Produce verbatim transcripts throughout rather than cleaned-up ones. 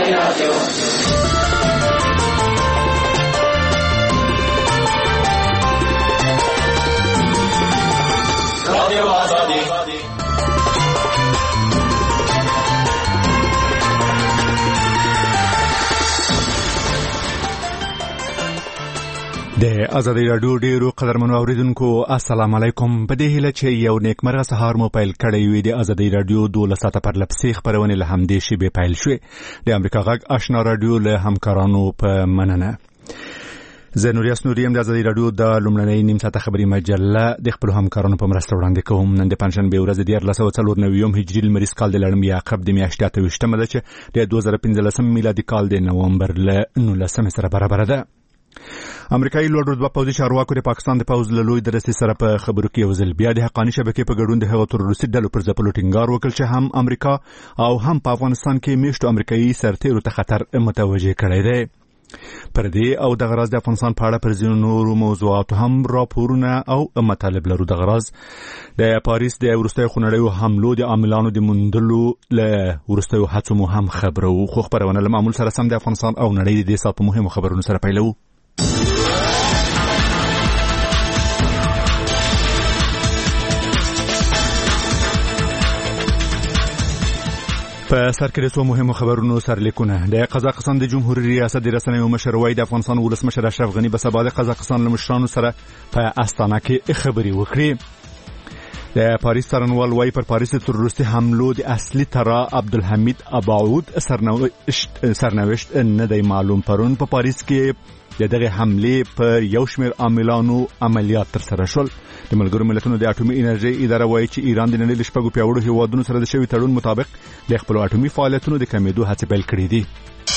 د ازادي راډیو ډیرو قدرمنو اوریدونکو السلام علیکم. په دې هیله چې یو نیکمرغه سهار مو پیل کړی وي. د ازادي راډیو دولس ساعته پر لپسې خبرونه له همدې شی به پیل شوې. د امریکا غږ آشنا راډیو له همکارانو په مننه. زه نوریاس نوریم د ازادي راډیو د لومړنۍ نیم ساعته خبري مجله د خپل همکارانو په مرسته وړاندې کوم. نن د پنځشنبه ورځ د دیارلس سوه څلور نوي هجري لمریز کال د لړم یعقوب د میاشتې اته ویشتمه ده چې د دوه زره پنځلسم میلادي کال د نومبر له نولسمې سره برابر ده. امریکایي لوړ رتبه پوځي چارواکو د پاکستان د پوځ له لوی درسي سره په خبرو کې یو ځل بیا د حقاني شبکې په ګډون د هغو تروریستي ډلو پر ځپلو ټینګار وکړ چې هم امریکا او هم په افغانستان کې میشتو امریکایي سرتیرو ته خطر متوجه کړی دی. پر دې او د غراض د افغانستان په اړه پر ځینو نورو موضوعاتو هم راپورونه او مطالب لرو. د غراض د پاریس د وروستیو خونړیو حملو د عاملانو د موندلو له وروستیو هڅو مو هم خبرو. خو خبرونه له معمول سره سم د افغانستان او نړۍ د دې سات په مهمو خبرونو سره پیلو. په سر کې د څو مهمو خبرونو سرلیکونه. د قزاقستان د جمهوریت ریاست د رسنیو مشر وای د افغانستان ولسمشر اشرف غنی په سبا د قزاقستان له مشرانو سره په استانه کې خبري وکړي. د پاریس څارنوال وای پر پاریس د تروریستي حملو د اصلي ترا عبدالحمید ابعود سرنوشت سرنوشت نه دی معلوم. پرون په پاریس کې د دغه حمله پر یو شمېر عاملانو عملیات تر سره شول. د ملګرو ملتونو د اټومي انرژي اداره وایي چې ایران د نړۍ د شپږو پیاوړو هیوادونو سره د شوي تړون مطابق د خپل اټومي فعالیتونو د کمیدو هڅې پیل کړې دي.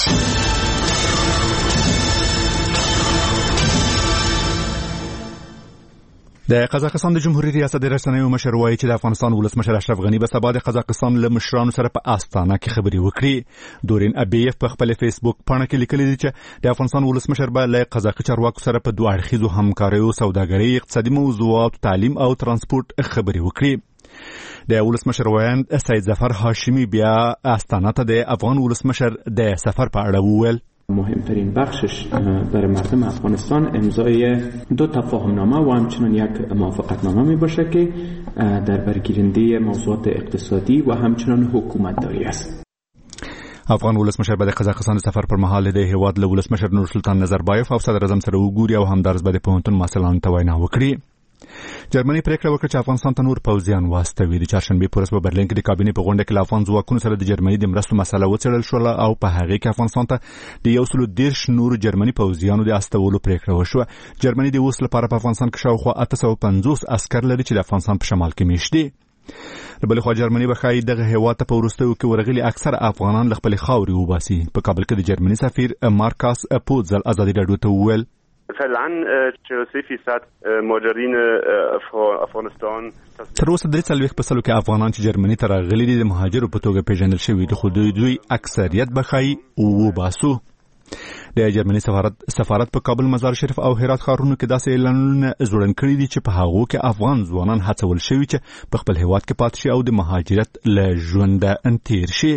د قزاقستان د جمهوریت ریاست د رسنیو مشر وایي چې د افغانستان ولسمشر اشرف غنی به سبا د قزاقستان له مشرانو سره په استانه کې خبري وکړي. دورین ابیف په خپل فیسبوک پاڼه کې لیکلي دي چې د افغانستان ولسمشر به له قزاقي چارواکو سره په دوه اړخیزو همکاریو، سوداګرۍ، اقتصادي موضوعاتو، تعلیم او ترانسپورت خبري وکړي. د ولسمشر ویاند سید ظفر هاشمی بیا استانه ته د افغان ولسمشر د سفر په اړه وویل. مهمترین بخشش برای مردم افغانستان امضای دو تفاهمنامه و همچنان یک موافقتنامه می باشه که در برگیرنده موضوعات اقتصادی و همچنان حکومتداری است. افغان ولسمشر به د قزاقستان سفر پر مهال د هیواد له ولسمشر نورسلطان نظربایف او صدر اعظم سره وګوري او همدارس به د پوهنتون محصلانو ته وینا وکړي. جرمني پریکړه وکړه چې افغانستان ته نور پوځیان واستوي. د چهارشنبه په ورځ په برلین کې د کابینې په غونډه کې له افغان ځواکونو سره د جرمني د مرستو مسله وڅېړل شوه او په هغې کې افغانستان ته د یو سلو دېرش نورو جرمني پوځیانو د استولو پریکړه وشوه. جرمني د اوس لپاره په افغانستان کې شاوخوا اته سوه پنځوس عسکر لري چې د افغانستان په شمال کې میشت دي. له بلې خوا جرمني به ښایي دغه هېواد ته په وروستیو کې ورغلي اکثر افغانان له خپلې خاورې وباسي. په کابل کې د جرمني سفیر مارکاس پوتزل ازادي راډیو ته وویل فعلا چهل و سه فیصد مهاجرین افغانستان تر اوسه درې څلوېښت په سلو کې افغانان چې جرمني ته راغلي دي د مهاجرو په توګه پیژندل شوي دي، خو دوی دوی اکثریت به ښایي وباسو. د جرمني سفارت سفارت په کابل، مزار شریف او هرات ښارونو کې داسې اعلانونه ځوړند کړي دي چې په هغو کې افغان ځوانان هڅول شوي چې په خپل هېواد کې پاتې شي او د مهاجرت له ژونده تیر شي.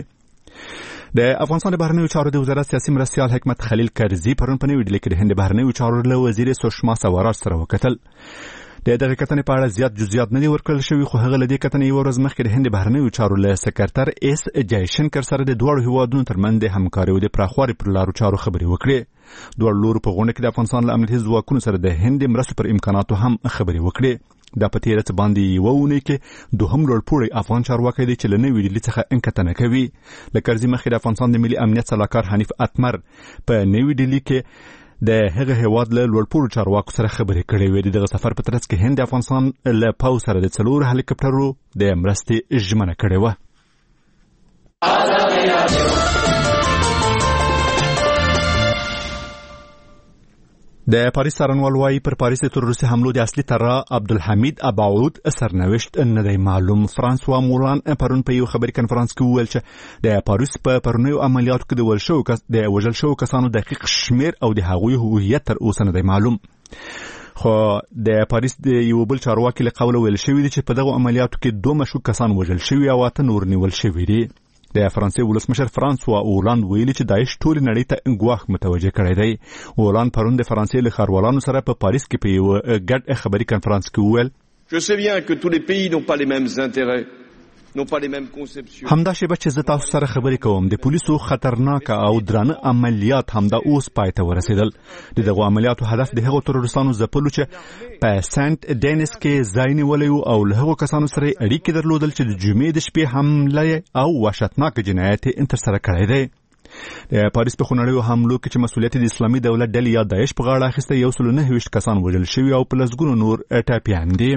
د افغانستان د بهرنیو چارو د وزارت سیاسي مرستیال حکمت خلیل کرزي پرون په نوې ډیلي کې د هند بهرنیو چارو له وزیر سوشما سوراج سره وکتل. د دغه کتنې په اړه زیات جزئیات نه دي ورکړل شوي، خو هغه له دې کتنې یوه ورځ مخکې د هند بهرنیو چارو له سکرتر ایس جایشنکر سره د دواړو هیوادونو ترمنځ د همکاریو د پراخوالي پر لارو چارو خبرې وکړې. دواړو لورو په غونډه کې د افغانستان له امنیتي ځواکونو سره د هند مرستو پر امکاناتو هم خبرې وکړې. دا په تیره څه باندې یوه اونۍ کې دوهم لوړپوړی افغان چارواکی دی چې له نوې ډیلي څخه کتنه کوي. له کرزي مخکې د افغانستان د ملي امنیت سلاکار حنیف اتمر په نوې ډیلي کې د هغه هیواد له لوړپوړو چارواکو سره خبرې کړې وې. دغه سفر په ترڅ کې هند د افغانستان له پوځ سره د څلورو هلیکاپټرو د مرستې ژمنه کړې وه. د پاریس څارنوال وایي پر پاریس د تروریستي حملو د اصلي طرح عبدالحمید ابعود سرنوشت نه دی معلوم. فرانسوا مولان پرون په یو خبري کنفرانس کې وویل چې د پاریس په پرونیو عملیاتو کې د وژل شوو کس د وژل شوو کسانو دقیق شمیر او د هغوی هویت تر اوسه نه دی معلوم. خو د پاریس د یو بل چارواکي له قوله ویل شوي دي چې په دغو عملیاتو کې دوه مشکوک کسان وژل شوي او اته نور نیول شوي دي. د فرانسې ولسمشر فرانسوا اولند ویلي چې داعش ټول نړۍ ته ګواښ متوجه کړی دی. اولند پرون د فرانسې له ښاروالانو سره په پاریس کې په یو ګډ خبري کانفرنس کې وویل Je sais bien que tous les pays n'ont pas les mêmes intérêts, n'ont pas les mêmes conceptions. همدا شیبه چې زه تاسو سره خبرې کوم د پولیسو خطرناک او درانه عملیات همدا اوس پای ته ورسېدل. د دغو عملیاتو هدف د هغو تروریستانو ځپلو چې په سنت ډینس کې ځای نیولی و او له هغو کسانو سره اړیکې درلودل چې د جمعې د شپې حمله او وحشتناک جنایت یې ترسره کړی دی. د پاریس په خونړیو حملو کې چې مسؤلیت د اسلامي دولت ډلې یا داعش په غاړه اخیسته یو سل نهه ویشت کسان وژل شوي او په لسګونو نور ټپیان دي.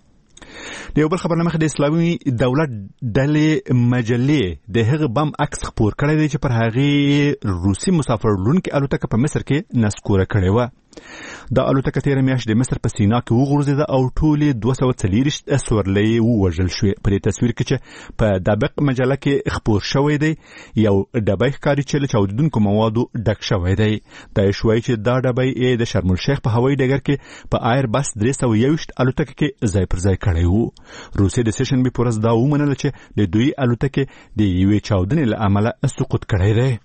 د یو بل خبر نه مخکې د اسلامي دولت ډلې مجلې د هغه بم عکس خپور کړی دی چې پر هغې روسي مسافر وړونکې الوتکه په مصر کې نسکوره کړې وه. دا الوتکه تېره میاشت د مصر په سینا کې وغورځېده او ټولې دوه سوه څلېرویشت سورلۍ ووژل شوې. په دې تصویر کې چې په دابق مجله کې خپور شوی دی یو ډبی ښکاري چې له چاودېدونکو موادو ډک شوی دی. داعش وایي چې دا ډبی یې د شرم الشیخ په هوایي ډګر کې په آیر بس درې سوه یوویشت الوتکه کې ځای پر ځای کړی و. روسیې د سې شنبې په ورځ دا ومنله چې د دوی الوتکې د یوې چاودنې له امله سقوط کړی دی.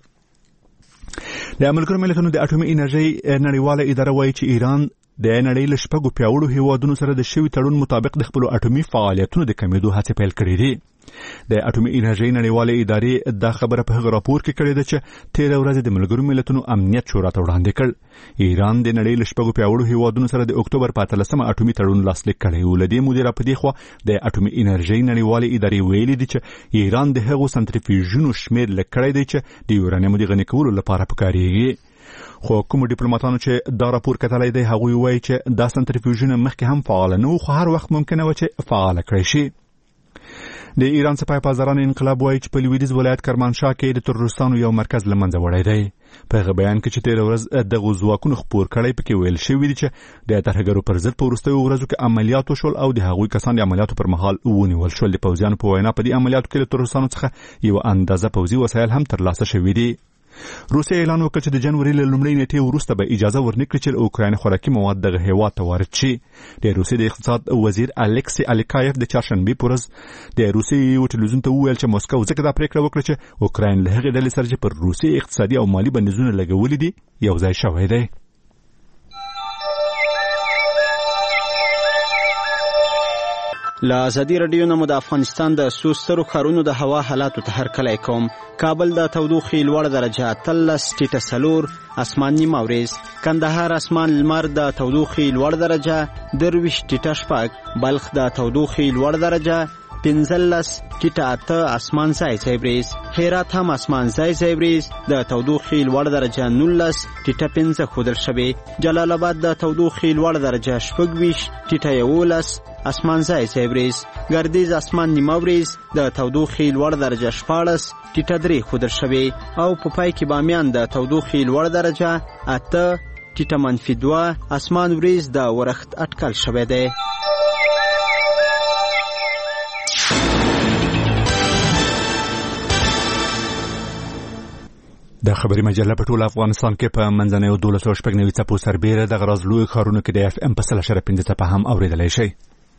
د ملګرو ملتونو د اټومي انرژۍ نړیواله اداره وایي چې ایران د نړۍ له شپږو پیاوړو هیوادونو سره د شوي تړون مطابق د خپلو اټومي فعالیتونو د کمیدو هڅې پیل کړې دي. د اټومي انرژۍ نړیواله ادارې دا خبره په هغه راپور کې کړې ده چې تېره ورځ د ملګرو ملتونو امنیت شورا ته وړاندې کړ. ایران د نړۍ له شپږو پیاوړو هیوادونو سره د اکتوبر په اتلسمه اټومي تړون لاسلیک کړی و. له دې مودې راپدې خوا د اټومي انرژۍ نړیوالې ادارې ویلي دي چې ایران د هغو سنتریفیوژونو شمېر لږ کړی دی چې د یورانیمو د غني کولو لپاره پکارېږي. خو کوم ډیپلوماټانو چې دا راپور کتلی دی هغوی وایي چې دا سنتریفیوژونه مخکې هم فعاله نه وو خو هر وخت ممکنه وه چې فعاله کړی شي. د ایران سپاه پاسداران انقلاب وایي چې په لویدیځ ولایت کرمانشاه کې د تروریستانو یو مرکز له منځه وړی دی. په هغه بیان کې چې تېره ورځ دغو ځواکونو خپور کړی پکې ویل شوي دي چې د ترهګرو پر ضد په وروستیو ورځو کې عملیات وشول او د هغوی کسان د عملیاتو پر مهال ونیول شول. د پوځیانو په وینا په دې عملیاتو کې له تروریستانو څخه یوه اندازه پوځي وسایل هم ترلاسه شوي دي. روسیه اعلان وکړ چې د جنوري له لومړۍ نیټې وروسته به اجازه ورنکړي چې له اوکراین خوراکي مواد دغه هېواد ته وارد شي. د روسیې د اقتصاد وزیر الکسی الیکایف د چهارشنبې په ورځ د روسیې یو ټلویزیون ته وویل چې موسکو ځکه دا پرېکړه وکړه چې اوکراین له هغې ډلې سره چې پر روسیې اقتصادي او مالي بندیزونه لګولي دي یو ځای شوی دی. له ازادي راډیو نه مو د افغانستان د څو سترو ښارونو د هوا حالاتو ته هرکلی کوم. کابل د تودوخې لوړ درجه اتلس ټیټه څلور، اسمان نیمه ورېځ. کندهار اسمان لمر د تودوخې لوړ درجه درویشت ټیټه شپږ. بلخ د تودوخې لوړ درجه پنځلس ټیټه اته، اسمان ځای ځای وریځ. هرات هم اسمان ځای ځای وریځ د تودوخې لوړ درجه نولس ټیټه پنځه ښودل شوې. جلال آباد د تودوخې لوړ درجه شپږ ویشت ټیټه یولس، اسمان ځای ځای وریځ. ګردیز اسمان نیمه وریځ د تودوخې لوړ درجه شپاړس ټیټه درې ښودل شوې. او په پای کې بامیان د تودوخې لوړ درجه اته ټیټه منفي دوه، اسمان وریځ د ورښت اټکل شوی دی. د خبري مجله په ټول افغانستان کې په منځنیو دولس سوه شپږ نوي څپو سربیره د غراض لوی ښارونو کې د اف ام په سل اشاره پنځه څپه هم اورېدلی شئ.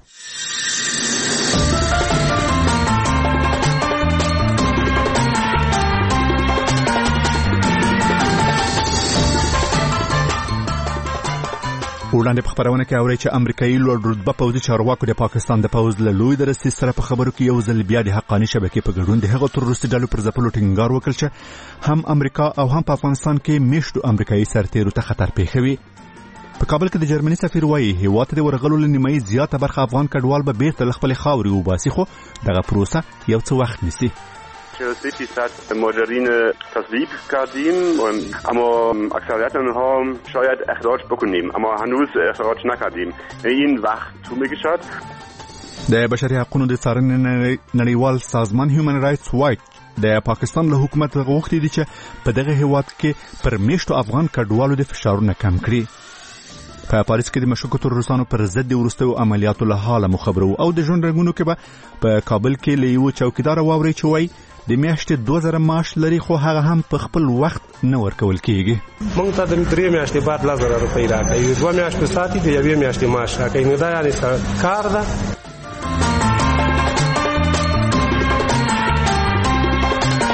وړاندې په خبرونه کې اورئ چې امریکایي لوړ رتبه پوځي چارواکو د پاکستان د پوځ له لوی درستي سره په خبرو کې یو ځل بیا د حقاني شبکې په ګډون د هغو تروریستي ډلو پر ځپلو ټینګار وکړ چې هم امریکا او هم په افغانستان کې میشتو امریکایي سرتیرو ته خطر پېښوي. په کابل کې د جرمني سفیر وایي هېواد ته د ورغلو له نیمایي زیاته برخه افغان کډوال به بیرته له خپلې خاورې وباسي، خو دغه پروسه یو څه وخت نیسي. چهل و سه فیصد مهاجرین تصویب کردیم اما اکثریت آنها شاید اخراج بکنیم اما هنوز اخراج نکردیم. این وقت طول می‌کشد. د بشري حقوقو د څارنې نړیوال سازمان هیومن رایټس واچ د پاکستان له حکومت غوښتي دي چې په دغه هیواد کې پر میشتو افغان کډوالو د فشارونه کم کړي. په پاریس کې د مشکوکو تروریستانو پر ضد د وروستیو عملیاتو له حاله مخبرو او د ژوند رنګونو کې به په کابل کې له یو چوکیدار واوري چې وایي د میاشتې دوه زره معاش لري خو هغه هم په خپل وخت نه ورکول کیږي. موږ ته د درې میاشتې بعد لس زره روپۍ راکوي، دوه میاشتې ساتي د یوې میاشتې معاش راکوي. نو دا یعنې کار ده.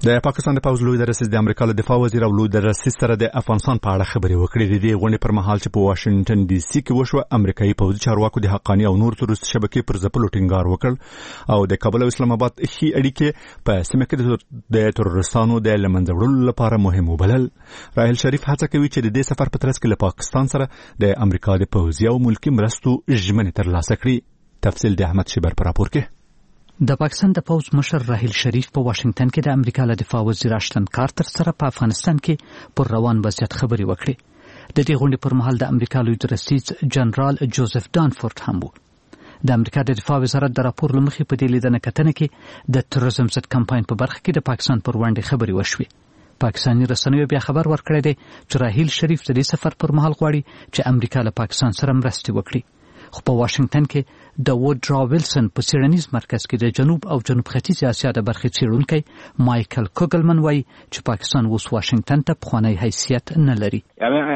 د پاکستان د پوز لوی درسیز د امریکا له دفاع وزیر او لوی درسیز سره د افغانستان په اړه خبرې وکړې. د غونډې پر مهال چې په واشنگټن ډي سي کې وشوه، امریکایي پوځي چارواکو د حقاني او نور تروریست شبکې پر ځپلو ټینګار وکړ او د کابل او اسلام آباد ښې اړیکې په سیمه کې د تروریستانو د له منځه وړلو لپاره مهم وبلل. راحیل شریف هڅه کوي چې د دې سفر په ترڅ کې له پاکستان سره د امریکا د پوځي او ملکي مرستو ژمنې ترلاسه کړي. تفصیل د احمد شیبر پر راپور کې. د پاکستان د پوز مشر راحیل شریف په واشنگټن کې د امریکا له دفاع وزیر اشتن کارتر سره په افغانستان کې پر روان وضعیت خبرې وکړې. د دې غونډې پر مهال د امریکا لوی درسیز جنرال جوزف دانفورد هم وو. د امریکا د دفاع وزارت د راپور لمخې په دې لیدنه کتنه کې د تروریزم ضد کمپاین په برخه کې د پاکستان پر وړاندې خبرې وشوې. پاکستاني رسنیو بیا خبر ورکړی دی چې راحیل شریف د دې سفر پر مهال غواړي چې امریکا له پاکستان سره مرستې وکړي. خو په واشنگټن کې د وودرا ویلسن په څېړنیز مرکز کې د جنوب او جنوب ختیځ اسیا د برخې څېړونکی مایکل کوګلمن وایي چې پاکستان اوس واشنگټن ته پخوانی حیثیت نه لري.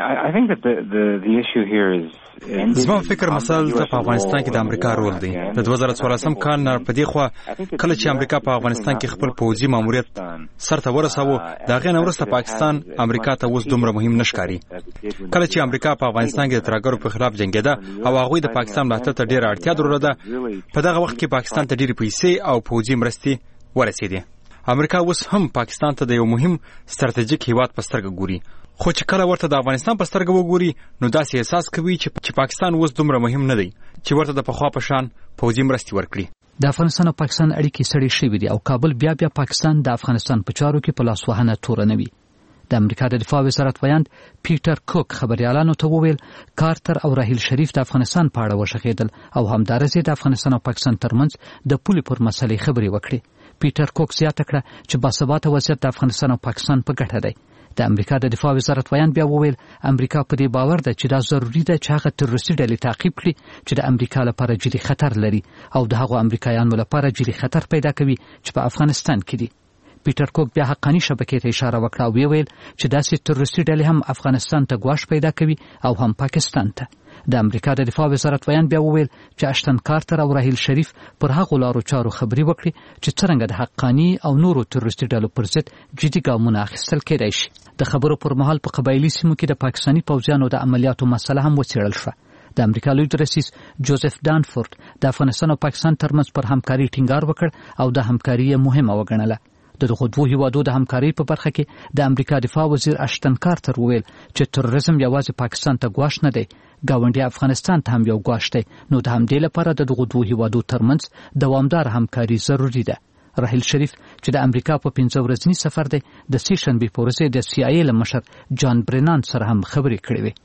زما فکر مثال ته په افغانستان کې د امریکا رول دی. د دوه زره څوارلسم کال نه په دې خوا کله چې امریکا په افغانستان کې خپل پوځي ماموریت سرته ورساوه، دا غي نه ورسته پاکستان امریکا ته اوس دومره مهم نشکاري. کله چې امریکا په افغانستان کې د ترهګرو په خلاف جنگیده او هغه د پاکستان ملاتړ ته ډیره اړتیا درلوده، په دغه وخت کې پاکستان ته ډیره پیسې او پوځي مرستې ورسېدې. امریکا اوس هم پاکستان ته د یو مهم ستراتیژیک هیواد په سترګه ګوري، خو چې کله ورته د افغانستان په سترګه وګوري نو داسې احساس کوي چې پاکستان اوس دومره مهم نه دی چې ورته د پخوا په شان پوځي مرستې ورکړي. د افغانستان او پاکستان اړیکې سړې شوې دي او کابل بیا بیا پاکستان د افغانستان په چارو کې په لاسوهنه تورنوي. د امریکا د دفاع وزارت ویاند پیټر کوک خبريالانو ته وویل کارتر او راحیل شریف د افغانستان په اړه وشخېدل او همدارسې د افغانستان او پاکستان ترمنځ د پولې پر مسلې خبرې وکړې. پیټر کوک زیاته کړه چې باثباته وضعیت د افغانستان او پاکستان په ګټه دی. د امریکا د دفاع وزارت ویاند بیا وویل امریکا په دې باور ده چې دا ضروری ده چې هغه تروریستي ډلې تعقیب کړي چې د امریکا لپاره جدي خطر لري او د هغو امریکایانو لپاره جدي خطر پیدا کوي چې په افغانستان کې دي. پیټر کوک بیا حقاني شبکې ته اشاره وکړه او ویل چې داسې تروریستي ډلې هم افغانستان ته ګواښ پیدا کوي او هم پاکستان ته. د امریکا د دفاع وزارت ویاند بیا وویل چې اشتن کارتر او راحیل شریف پر هغو لارو چارو خبرې وکړي چې څرنګه د حقاني او نورو تروریستي ډلو پر ضد جدي ګامونه اخیستل کېدای شي. د خبرو پر مهال په قبایلي سیمو کې د پاکستاني پوځیانو د عملیاتو مسله هم وڅېړل شوه. د امریکا لوی درسیز جوزف دانفورد د افغانستان او پاکستان ترمنځ پر همکاري ټینګار وکړ او د همکاري مهمه وګڼله. د دغو دوه هیوادو د همکارۍ په برخه کې د امریکا دفاع وزیر اشتن کارتر وویل چې تروریزم یوازې پاکستان ته ګواښ نه دی، ګاونډي افغانستان ته هم یو ګواښ دی، نو د همدې لپاره د دغو دوه هیوادو ترمنځ دوامدار همکاري ضروري ده. راحیل شریف چې د امریکا په پنځه ورځني سفر دی د سې شنبې په ورځ د سی آی ای له مشر جان برینان سره هم خبرې کړې وې.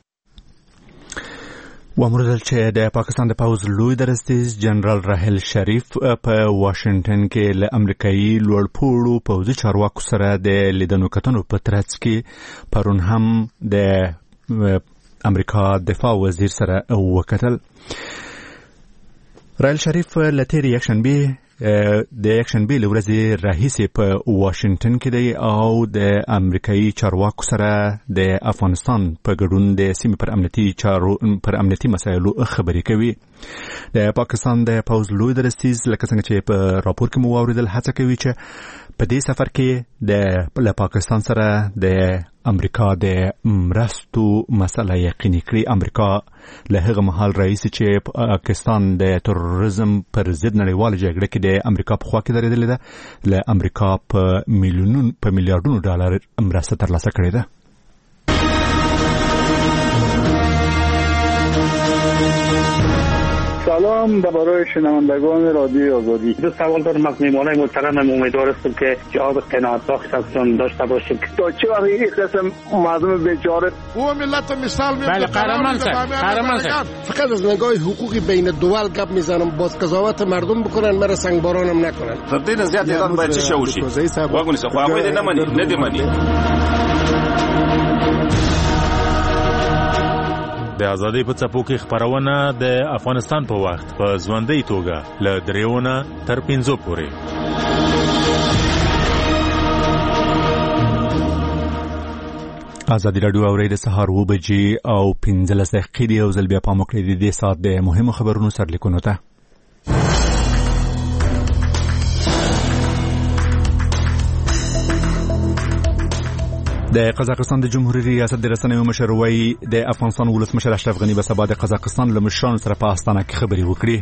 وامردل چې د پاکستان د پوز لوی درسیز جنرال راحیل شریف په واشنگټن کې له امریکایي لوړپوړو پوځي چارواکو سره د لیدنو کتنو په ترڅ کې پرون هم د امریکا دفاع وزیر سره وکتل. راحیل شریف له تېرې یکشنبې د یکشنبې له ورځې راهیسې په واشنگټن کې دی او د امریکایي چارواکو سره د افغانستان په ګډون د سیمې پر امنیتي چارو پر امنیتي مسایلو خبرې کوي. د پاکستان د پوز لوی درسیز لکه څنګه چې په راپور کې مو واوریدل هڅه کوي چې په دې سفر کې د له پاکستان سره د امریکا د مرستو مسله یقیني کړي. امریکا له هغه مهال رئیس چې پاکستان د تروریزم پر ضد نړیواله جګړه کې د امریکا په خوا کې درېدلې ده، له امریکا په میلیونونو په میلیارډونو ډالر مرسته ترلاسه کړې ده. سلام برای شنوندگان رادیو آزادی. دو سوال دارم از میهمانان محترمم. امیدوار هستم که جواب قناعت بخشتون داشته باشید. تا چه وقت این قسم مردم بیچاره او ملت مثال میاد. بله قهرمان صاحب، قهرمان صاحب. فقط از نگاه حقوقی بین دول گپ میزنم، باز قضاوت مردم بکنن، مرا سنگبارانم نکنن. تر دې نه زیات اعلان باید چه وشي. واګونی څه خو هغه نه مني، نه دی مني. د ازادۍ په څپو کې خبرونه د افغانستان په وخت په ژوندۍ توګه له دریونه تر پنځو پورې. ازادي راډیو اوري د سهار اوه بجې او پنځلس دقیقې دی او ځل بیا پام وکړئ د دې ساعت د مهمو خبرونو سرلیکونو ته. د قزاقستان د جمهوریت ریاست د رسنیو مشر وایي د افغانستان ولسمشر اشرف غني به سبا د قزاقستان له مشرانو سره په استانه کې خبرې وکړي.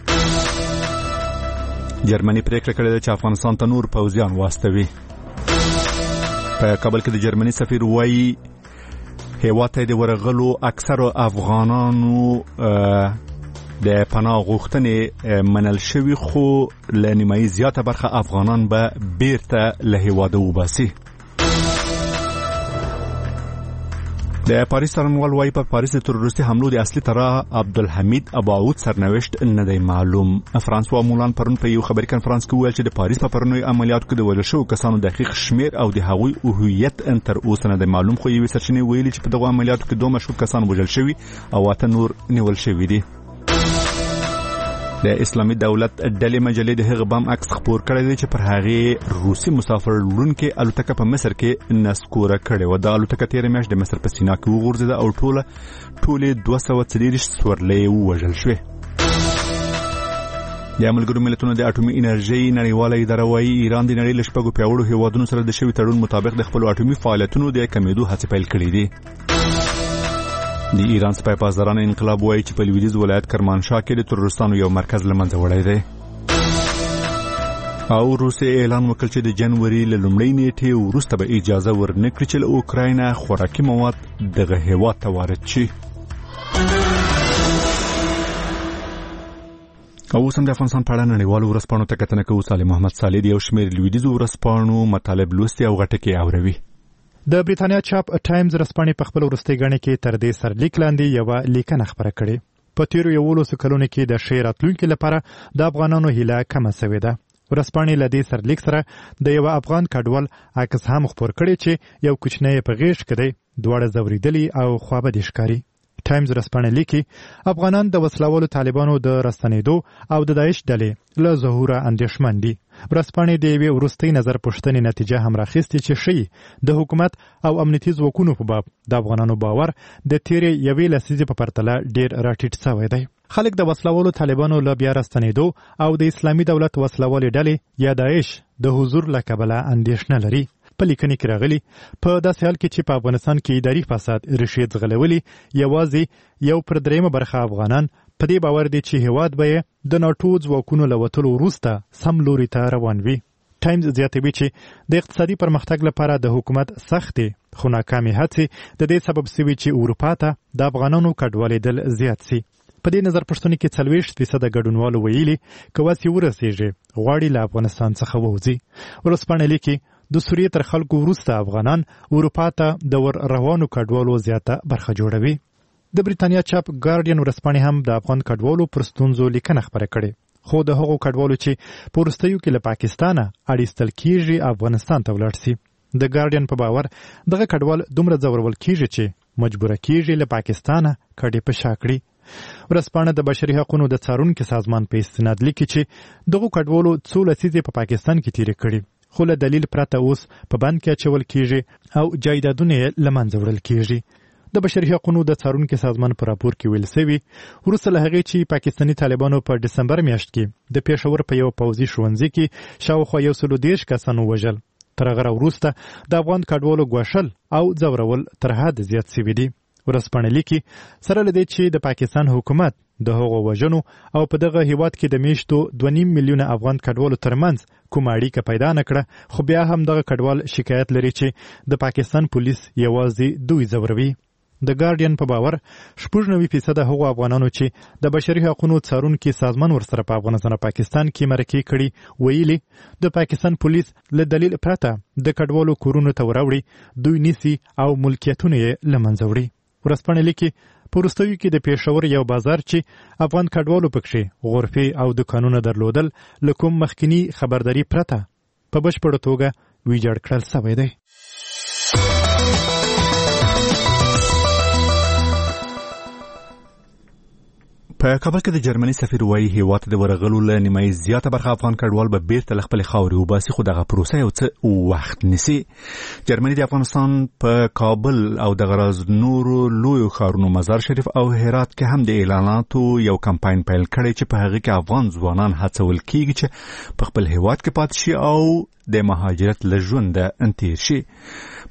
جرمني پریکړه کړې ده چې افغانستان ته نور پوځیان واستوي. په کابل کې د جرمني سفیر وایي هیواد ته د ورغلو اکثرو افغانانو د پناه غوښتنې منل شوي، خو له نیمایي زیاته برخه افغانان به بیرته له هیواده وباسي. د پاریس څارنوال وایي په پاریس د تروریستي حملو د اصلي طرح عبدالحمید اباعود سرنوشت نه دی معلوم. فرانسوا مولان پرون په یو خبري کنفرانس کې ویل چې د پاریس په پرونیو عملیاتو کې د وژل شوو کسانو دقیق شمیر او د هغوی هویت تر اوسه نه دی معلوم، خو یوې سرچینې ویلي چې په دغو عملیاتو کې دوه مشهور کسان وژل شوي او اته نور نیول شوي دي. د اسلامي دولت ډلې مجلې د هغه بم عکس خپور کړی دی چې پر هغې روسي مسافر وړونکې الوتکه په مصر کې نسکوره کړې وه. د الوتکه تېره میاشت د مصر په سینا کې وغورځېده او ټوله ټولې دوه سوه څلېرویشت سورلۍ ووژل شوې. د ملګرو ملتونو د اټومي انرژۍ نړیواله اداره وایي ایران د نړۍ له شپږو پیاوړو هېوادونو سره د شوي تړون مطابق د خپلو اټومي فعالیتونو د کمېدو هڅې پیل کړې دي. د ایران سپای پاسداران انقلاب وایي چې په لویدیځ ولایت کرمانشاه کې د تروریستانو یو مرکز له منځه وړی دی. او روسیې اعلان وکړ چې د جنوري له لومړۍ نیټې وروسته به اجازه ورنه کړي چې له اوکراینه خوراکي مواد دغه هېواد ته وارد شي. او اوس هم د افغانستان په اړه نړیوالو ورځپاڼو ته کتنه کوو. صالح محمد صالح د یو شمېر لویدیځو ورځپاڼو مطالب لوستي او غټکې اوري. د بریتانیا چاپ ټایمز ورځپاڼې په خپل وروستۍ ګڼه کې تر دې سرلیک لاندې یوه لیکنه خپره کړې. په تیرو یولسو کلونو کې د ښې راتلونکي لپاره د افغانانو هیله کمه سوې ده. ورځپاڼې له دې سرلیک سره د یوه افغان کډوال عکس هم خپور کړی چې یو کوچنی په غېږ کې دی، دواړه ځورېدلي او خوابدي ښکاري. ټایمز ورځپاڼه لیکي افغانان د وسلوالو طالبانو د راستنېدو او د داعش ډلې له ظهوره اندېښمن دي. ورځپاڼې د یوې وروستۍ نظر پوښتنې نتیجه هم راخیستې چې ښیي د حکومت او امنیتي ځواکونو په باب د افغانانو باور د تیرې یوې لسیزې په پرتله ډېر راټیټ سوی دی. خلک د وسلوالو طالبانو له بیا راستنېدو او د اسلامي دولت وسلوالې ډلې یا داعش د حضور له کبله اندېښنه لري. په لیکنې کې راغلي په داسې حال کې چې په افغانستان کې اداري فساد ریښې ځغلولي، یوازې یو پر دریمه برخه افغانان په دې باور دي چې هیواد به د ناټو ځواکونو له وتلو وروسته سم لوري ته روان وي. ټایمز زیاتوي چې د اقتصادي پرمختګ لپاره د حکومت سختې خو ناکامې هڅې د دې سبب سوي چې اروپا ته د افغانانو کډوالېدل زیات سي. په دې نظر پوښتنې کې څلوېښت فیصده ګډونوالو ویلي که وسې ورسېږي غواړي له افغانستان څخه ووځي. ورځپاڼه لیکي د سوریې تر خلکو وروسته افغانان اروپا ته د ور روانو کډوالو زیاته برخه جوړوي. د بریتانیا چاپ ګارډین ورځپاڼې هم د افغان کډوالو پر ستونزو لیکنه خپره کړې، خو د هغو کډوالو چې په وروستیو کې له پاکستانه اړیستل کیږي افغانستان ته ولاړ سي. د ګارډین په باور دغه کډوال دومره ځورول کیږي چې مجبوره کیږي له پاکستانه کډې په شا کړي. ورځپاڼه د بشري حقوقو د څارونکي سازمان په استناد لیکي چې دغو کډوالو څو لسیزې په پاکستان کې تیرې کړي، خو له دلیل پرته اوس په بند کې اچول کیږي او جایدادونه یې له منځه وړل کیږي. د بشري حقوقو د څارونکي سازمان په راپور کې ویل سوي وروسته له هغې چې پاکستاني طالبانو په ډسمبر میاشت کې د پېښور په یو پوځي ښوونځي کې شاوخوا یو سلو دېرش کسان ووژل. تر هغه وروسته د افغان کډوالو ګواښل او ځورول تر حد زیات سوي دي. ورځپاڼه لیکي سره له دې چې د پاکستان حکومت د هغو وژنو او په دغه هیواد کې د میاشتو دوه نیم میلیونه افغان کډوالو ترمنځ کومه اړیکه پیدا نه کړه، خو بیا هم دغه کډوال شکایت لري چې د پاکستان پولیس یوازې دوی ځوروي. د ګارډین په باور شپږ نوي فیصده هغو افغانانو چې د بشري حقوقو څارونکي سازمان ورسره په افغانستان او پاکستان کې مرکې کړي ویلي د پاکستان پولیس له دلیل پرته د کډوالو کورونو ته وراوړي، دوی نیسي او ملکیتونه یې له منځه وړي. ورځپاڼه لیکي په وروستیو کې د پېښور یو بازار چې افغان کډوالو پکښې غرفې او دکانونه درلودل له کوم مخکینی خبرداري پرته په بشپړه توګه ویجاړ کړل سوی دی. په کابل کې د جرمني سفیر وایي هیواد د ورغلو له نیمایي زیاته برخه افغان کډوال به بیرته له خپلې خاورې وباسي، خو دغه پروسه یو څه وخت نیسي. جرمني د افغانستان په کابل او دغه راز نورو لویو ښارونو مزار شریف او هرات کې هم د اعلاناتو یو کمپاین پیل کړی چې په هغه کې افغان ځوانان هڅول کیږي چې په خپل هیواد کې پاتې شي او د مهاجرت له ژونده تیر شي.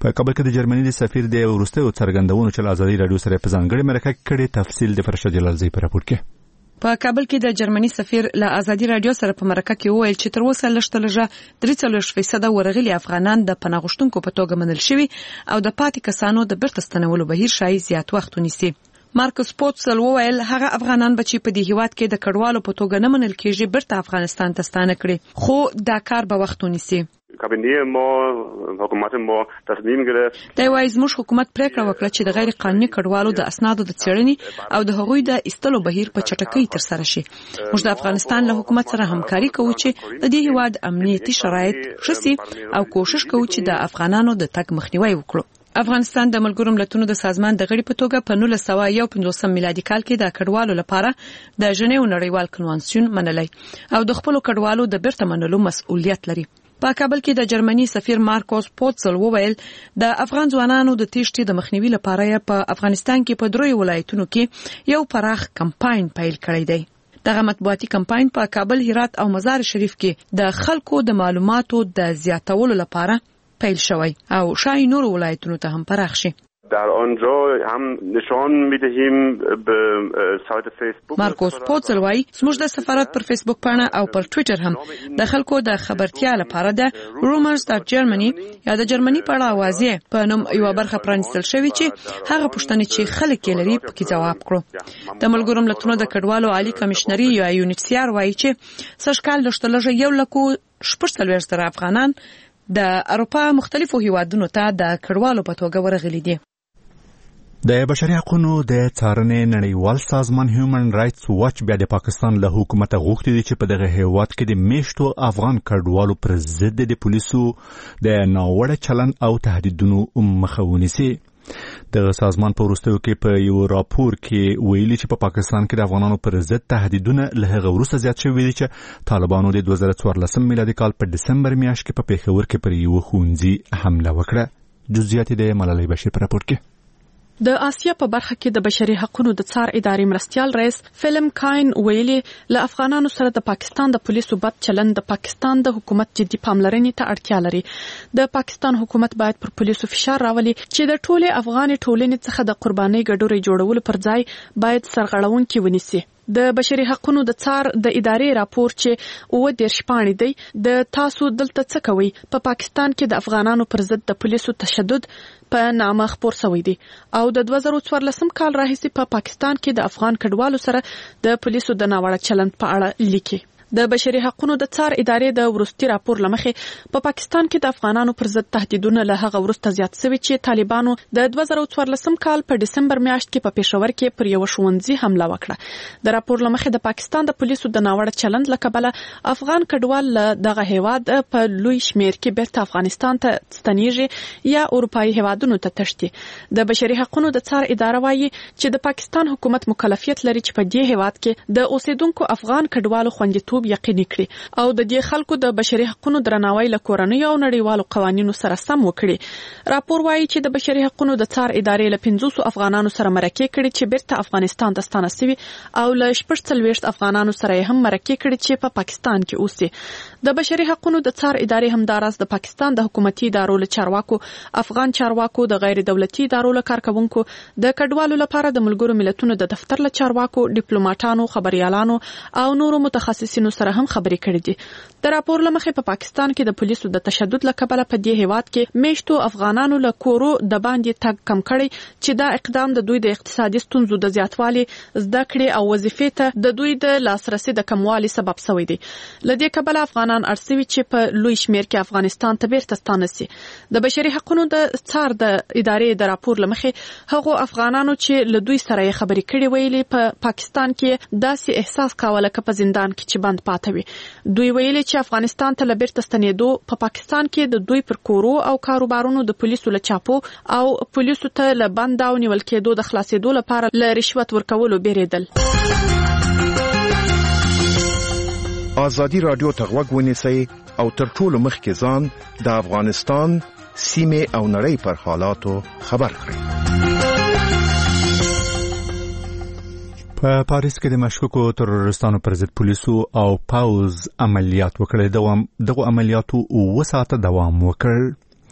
په کابل کې د جرمني د سفیر د وروستیو څرګندونو چې ازادي رادیو سره په ځانګړي مرکه کړي تفصیل د فرشاد جلالزی په راپور کې. په کابل کې د جرمني سفیر له ازادي رادیو سره په مرکه کې وویل چې تر اوسه لږ لږه درې څلوېښت فیصده ورغلي افغانان د پناه غوښتونکو په توګه منل شوي او د پاتې کسانو د بیرته ستنولو بهیر شاید زیات وخت ونیسي. مارکوس پوتسل وویل هغه افغانان به چې په دې هیواد کې د کډوالو په توګه نه منل کېږي بیرته افغانستان ته ستانه کړي، خو دا کار به وخت ونیسي. کابینه ما حکومت ما تصمیم گرفت دا وایي زموږ حکومت پریکړه وکړه چې د غیر قانوني کډوالو د اسنادو د څېړنې او د هغوی د ایستلو بهیر په چټکۍ ترسره شي. موږ د افغانستان له حکومت سره همکاري کوو چې د دې هیواد امنیتي شرایط ښه سي او کوشش کوو چې د افغانانو د تګ مخنیوي وکړو. افغانستان د ملګرو ملتونو د سازمان د غړي په توګه په نولس سوه یو پنځوسم میلادي کال کې د کډوالو لپاره د ژنیو نړیوال کنوانسیون منلی او د خپل کډوالو د بیرته منلو مسؤلیت لري. په کابل کې د جرمني سفیر مارکوس پوتسل وویل د افغان ځوانانو د تېښتې د مخنیوي لپاره په افغانستان کې په دریو ولایتونو کې یو پراخ کمپاین پیل کړی دی. دغه مطبوعاتي کمپاین په کابل، هرات او مزار شریف کې د خلکو د معلوماتو د زیاتولو لپاره پیل شوی او شاید نور ولایتونو ته هم پراخ شي. در آنجا هم نشان میدهیم به سایت فیسبوک. مارکوس پوتسل وایي زموږ د سفارت پر فیسبوک پاڼه او پر ټویټر هم د خلکو د خبرتیا لپاره د رومرز ډاټ جرمني یا د جرمني په اړه اوازې په نوم یو برخه پرانیستل شوې چې هغه پوښتنې چې خلک یې لري پکې جواب کړو. د ملګرو ملتونو د کډوالو عالی کمشنري یا یونیسیار وایي چې سږکال لږ لږ یو لکو شپږ څلوېښت زره افغانان د اروپا مختلفو هیوادونو ته د کډوالو په توګه ورغلي دي. د بشري حقوقو د څارنې نړیوال سازمان هیومن رائټس واچ بیا د پاکستان له حکومت غوښتي دي چې په دغه هیواد کې د میشتو افغان کډوالو پر ضد د پولیسو د ناوړه چلند او تهدیدونو مخه ونیسي. د سازمان په وروستیو کې په یو راپور کې ویلي چې په پاکستان کې د افغانانو پر ضد تهدیدونه له هغه وروسته زیات شوي دي چې طالبانو د دوه زره څوارلسم میلادي کال په دسمبر میاشت کې په پېښور کې پر یو ښوونځي حمله وکړه. جزئیات د ملالۍ بشیر په راپور کې. د آسیا په برخه کې د بشري حقوقو د څار ادارې مرستيال رئیس فیلم کاین ویلي له افغانانو سره د پاکستان د پولیسو بد چلند د پاکستان د حکومت جدي پاملرنې ته اړتیا لري. د پاکستان حکومت باید پر پولیسو فشار راولي چې د ټوله افغان ټولنې څخه د قرباني ګډوري جوړولو پر ځای باید سرغړونکي ونیسي. د بشري حقوقو د څار د ادارې راپور چې اوه دیرش پاڼې دی د تاسو دلته څه کوي په پا پاکستان کې د افغانانو پر ضد د پولیسو تشدد په نامه خپور شوی دی او د دوه زره څوارلسم کال راهیسې په پا پاکستان کې د افغان کډوالو سره د پولیسو د ناوړه چلند په اړه لیکي. د بشري حقوقو د څار ادارې د ورستي راپور لمخې په پا پاکستان کې د افغانانو پر ضد تهدیدونه له هغه ورسته زیات شوي چې طالبانو د دوه زره څوارلسم کال په دسمبر میاشت کې په پېښور کې پر یو ښوونځي حمله وکړه. د راپور لمخې د پاکستان د پولیسو د ناوړه چلند له کبله افغان کډوال له دغه هیواد په لوی شمیر کې بیرته افغانستان ته ستنیږي یا اروپایي هیوادونو ته تښتي. د بشري حقوقو د څار اداره وایي چې د پاکستان حکومت مکلفیت لري چې په دې هیواد کې د اوسیدونکو افغان کډوالو خوندیتوب یقیني کړي او د دې خلکو د بشري حقوقو درناوی له کورنیو او نړیوالو قوانینو سره سم وکړي. راپور وایي چې د بشري حقوقو د څار ادارې له پنځوسو افغانانو سره مرکه کړي چې بیرته افغانستان ته ستانه شوي او له شپږ څلوېښت افغانانو سره هم مرکه کړي چې په پاکستان کې اوسي. د بشري حقوقو د څار ادارې همداراز د پاکستان د حکومتي ادارو له چارواکو، افغان چارواکو، د غیر دولتي ادارو له کارکونکو، د کډوالو لپاره د ملګرو ملتونو د دفتر له چارواکو، ډیپلوماټانو، خبريالانو او نورو متخصصینو سره هم خبرې کړې دي. د راپور لمخې په پاکستان کې د پولیسو د تشدد له کبله په دې هیواد کې میشتو افغانانو له کورو د باندې تګ کم کړي چې دا اقدام د دوی د اقتصادي ستونزو د زیاتوالي، زده کړې او وظیفې ته د دوی د لاسرسي د کموالي سبب شوی دی. له دې کبله افغانان ارسوي چې په لوی شمیر کې افغانستان ته بیرته ستانه شي. د بشري حقوقو د څار د ادارې د راپور لمخې هغه افغانانو چې له دوی سره خبرې کړي ویلي په پا پاکستان کې داسې احساس کاوه لکه په زندان کې چې بند پاتې وي. دوی ویلي چې افغانستان ته بیرته ستنېدو په پا پاکستان کې د دوی پر کورو او کاروبارونو د پولیسو له چاپو او پولیسو ته له بند او نیول کېدو د خلاصېدو لپاره له رشوت ورکولو بیریدل. آزادي رادیو ته غوږ ونیسئ او تر ټولو مخکې ځان د افغانستان سیمې او نړۍ پر حالاتو خبر کړئ. په پاریس کې د مشکوکو تروریستانو پر ضد پولیسو او پاوز عملیات وکړل. دغه عملیاتو اوه ساعته دوام وکړ.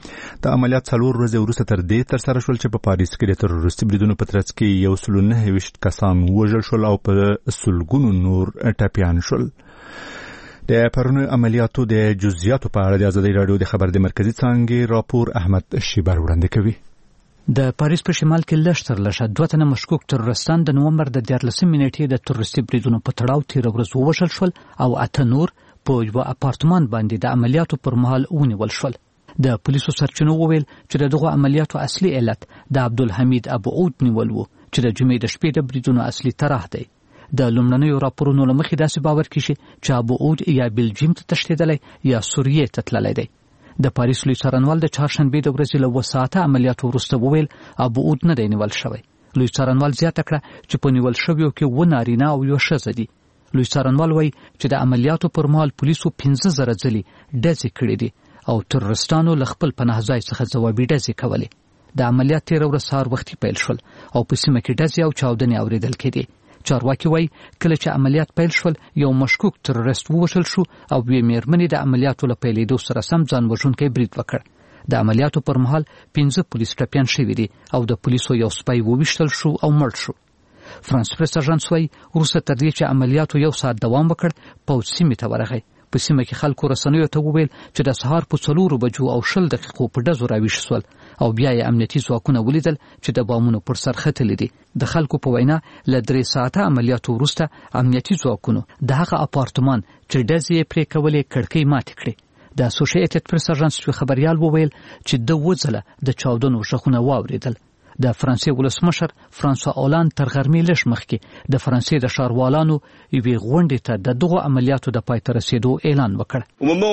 د عملیات څلور ورځې وروسته تر دې ترسره شول چې په پاریس کې د تروریستي بریدونو په ترڅ کې یو سل نهه ویشت کسان وژل شول او په سلګونو نور ټپیان شول. د پرونی عملیاتو د جزئیاتو په اړه د ازادي رادیو د خبر د مرکزی څانګې راپور احمد شیبر وړاندې کوي. د پاریس په شمال کې لشتر لشه دوه تنه مشکوک تروریستان د نومبر د دیارلسم نیټې د تروریستي بریدونو په تړاو تیر ورځ ووژل شول او اته نور په یو اپارتمان باندې د عملیاتو پر مهال ونیول شول. د پولیسو سرچینو وویل چې دغه عملیاتو اصلي علت د عبدالحمید ابو عود نیول وو چې د جمعې د شپې د بریدونو اصلي طرح دی. د لومړنیو راپورونو له مخې داسې باور کیږي چې ابو عود یا بلجیم ته تښتېدلی یا سوریې ته تللی دی. د پاریس لوی څارنوال د چهارشنبې د ورځې له اوه ساعته عملیاتو وروسته وویل ابو عود نه دی نیول شوی. لوی څارنوال زیاته کړه چې په نیول شویو کې اووه نارینه او یوه ښځه دي. لوی څارنوال وایي چې د عملیاتو پر مهال پولیسو پنځه زره ځلې ډزې کړې دي او تروریستانو له خپل پناه ځای څخه ځوابي ډزې کولې. د عملیات تېره ورځ سهار وختي پیل شول او په سیمه کې ډزې او چاودنې اورېدل کېدې. چارواکي وایي کله چې عملیات پیل شول یو مشکوک تروریست ووژل شو او یوې مېرمنې د عملیاتو له پیلېدو سره سم ځان وژونکی برید وکړ. د عملیاتو پر مهال پنځه پولیس ټپیان شوي دي او د پولیسو یو سپی وویشتل شو او مړ شو. فرانس پریس اژانس وایي وروسته تر دې چې عملیاتو یو ساعت دوام وکړ پوځ سیمې ته ورغی. په سیمه کې خلکو رسنیو ته وویل چې د سهار په څلورو بجو او شل دقیقو په ډزو راویښ سول او بیا یې امنیتي ځواکونه ولیدل چې د بامونو پر سر ختلي دي. د خلکو په وینا له درې ساعته عملیاتو وروسته امنیتي ځواکونو د هغه اپارتمان چې ډزې یې پرې کولې کړکۍ ماتې کړې. د اسوسییټډ پریس اژانس یو خبریال وویل چې د وځله د چاودنو غږونه واورېدل. د فرانسې ولسمشر فرانسوا اولاند تر غرمې لږ مخکې د فرانسې د ښاروالانو یوې غونډې ته د دغو عملیاتو د پای ته رسېدو اعلان وکړ.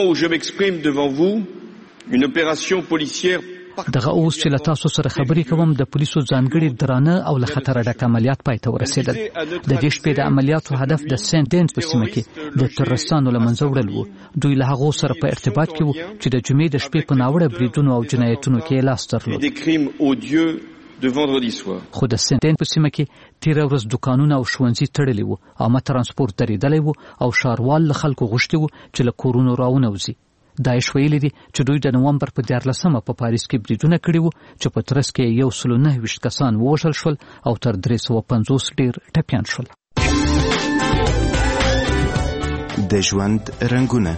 دغه اوس چې له تاسو سره خبرې کوم د پولیسو ځانګړي درانه او له خطره ډک عملیات پای ته ورسېدل. د دې شپې د عملیاتو هدف د سنت دینز په سیمه کې د تروریستانو له منځه وړل وو. دوی له هغو سره په ارتباط کې وو چې د جمعې د شپې په ناوړه بریدونو او جنایتونو کې لاس درلود. de vendredi soir. خو د سنتین په سیمه کې تیر ورځ دکانونه او ښوونځي تړلي وو، عامه ترانسپورت درېدلی وو او ښاروال له خلکو غوښتي وو چې له کورونو راونوځي. داعش ویلي دي چې دوی د نومبر په دیارلسمه په پاریس کې بریدونه کړي وو چې په ترڅ کې یو سل نهه ویشت کسان ووژل شول او تر درې سوه پنځوس ډېر ټپیان شول. د ژوند رنګونه.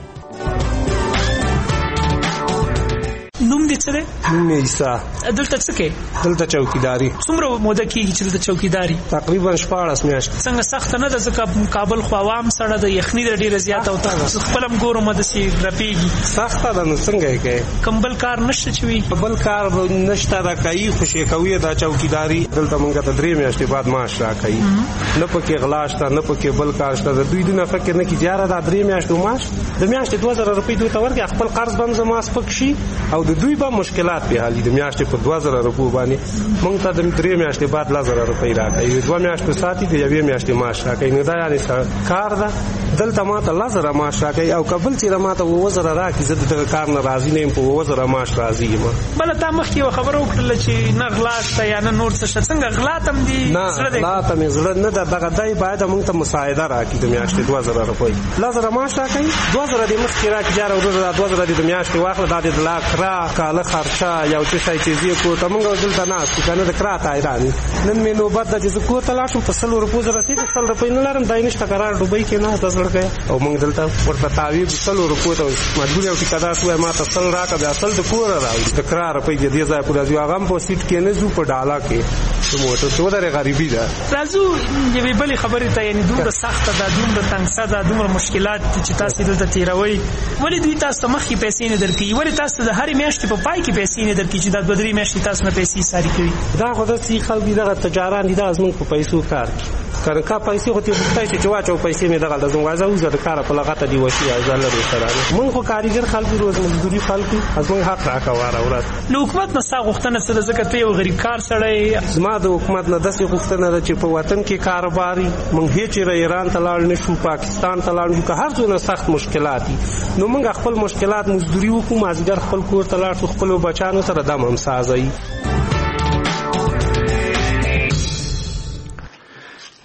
نوم دې څه دی؟ نوم یې عیسی. دلته څه کوې؟ دلته چوکیداري. څومره موده کېږي چې دلته چوکیداري؟ تقریبا شپاړس میاشتې. څنګه سخته نه ده؟ ځکه کابل خو عوام سړه ده، یخني ده ډېره زیاته او تاسو خپل هم ګورم داسې رپېږي. سخته ده نو څنګه یې کوې؟ کوم بل کار نشته چې وي؟ بل کار نشته ده، کوي خو شیکوي دا چوکیداري. دلته مونږ ته درې میاشتې بعد معاش راکوي، نه پکې غلا شته نه پکې بل کار شته. دوی دونه فکر نه کوي یاره دا درې میاشتې معاش د میاشتې دوه زره روپۍ دوی ته ورکړي، خپل قرض به هم زما سپک شي او د دوی به مشکلات په حالي د میاشتې په دوه زره روپۍ باندې مونږ ته د درې میاشتې بعد لس زره روپۍ راکوي. دوه میاشتې ساتي د یوې میاشتې معاش راکوي. نو دا یعنې کار ده. دلته ما ته لس زره معاش راکوي او که بل چېرې ما ته اووه زره راکړي زه د دغه کار نه راضي نه یم، په اووه زره معاش راضي یم. بله تا مخکې یوه خبره وکړله چې نه غلا شته یا نه نور څه شته. څنګه غلا ته هم دې زړه دی؟ نه غلا ته مې زړه نه ده. دغه دی باید مونږ ته مساعده راکړي د میاشتې دوه زره روپۍ. لس زره معاش راکوي، دوه زره دې مخکې راکړي جاره ورځه دا دوه زره دې د میاشتې واخله، دا دې د لا کرا کاله خرچه یو څه شی چې زه کور ته مونږ دلته ناست یو که نه د کرا ته حیران یو. نن مې نوبت ده چې زه کور ته لاړ شم په سلو روپو زه رسېږم، سل روپۍ نه لرم، دی نشته قرار ډوبۍ کې ناست ده زړګی او مونږ دلته ورته تاویږ سلو روپو ته مجبور یو ټیکهدار شوی ما ته سل راکړه، بیا سل د کوره راوړي د کرا روپۍ دې دې ځای پورې راځي. هغه هم په سیټ کې نه ځو په ډاله کې د موټر کې ودرې غریبي ده. راځو یوې بلې خبرې ته، یعنې دومره سخته ده، دومره تنګسه ده، دومره مشکلات چې تاسې دلته تېروئ، ولې دوی تاسو ته مخکې پیسې نه درکوي؟ ولې تاسو ته د هرې میاشتې په پای کې پیسې نه درکوي چې دا دوه درې میاشتې تاسو نه پیسې ساري کوي؟ دا خو داسې خلک دي، دغه تجاران دي، دغه زموږ په پیسو کار کوي. که کا پیسې خو ترې غوښتی شي چې واچو پیسې مې دغلته زموږ زه وځه د کاره په لغته دې وشي زه لرې سره مونږ خو کارګر خلک یو، روز مزدوري خلک یو، زموږ حق راکوه واره ورځ. نو حکومت نه ستا غوښتنه څه ده؟ ځکه ته یو غریب کار سړی. زما د حکومت نه داسې غوښتنه ده چې په وطن کې کاروبار وي، مونږ هېڅ چېرې ایران ته لاړ نه شو، پاکستان ته لاړ نه شو، که هر څونه سخت مشکلات دي نو مونږ خپل مشکلات مزدوري وکړو، مازدیګر خپل کور ته لاړ شو، خپلو بچیانو سره دم همسازه وي.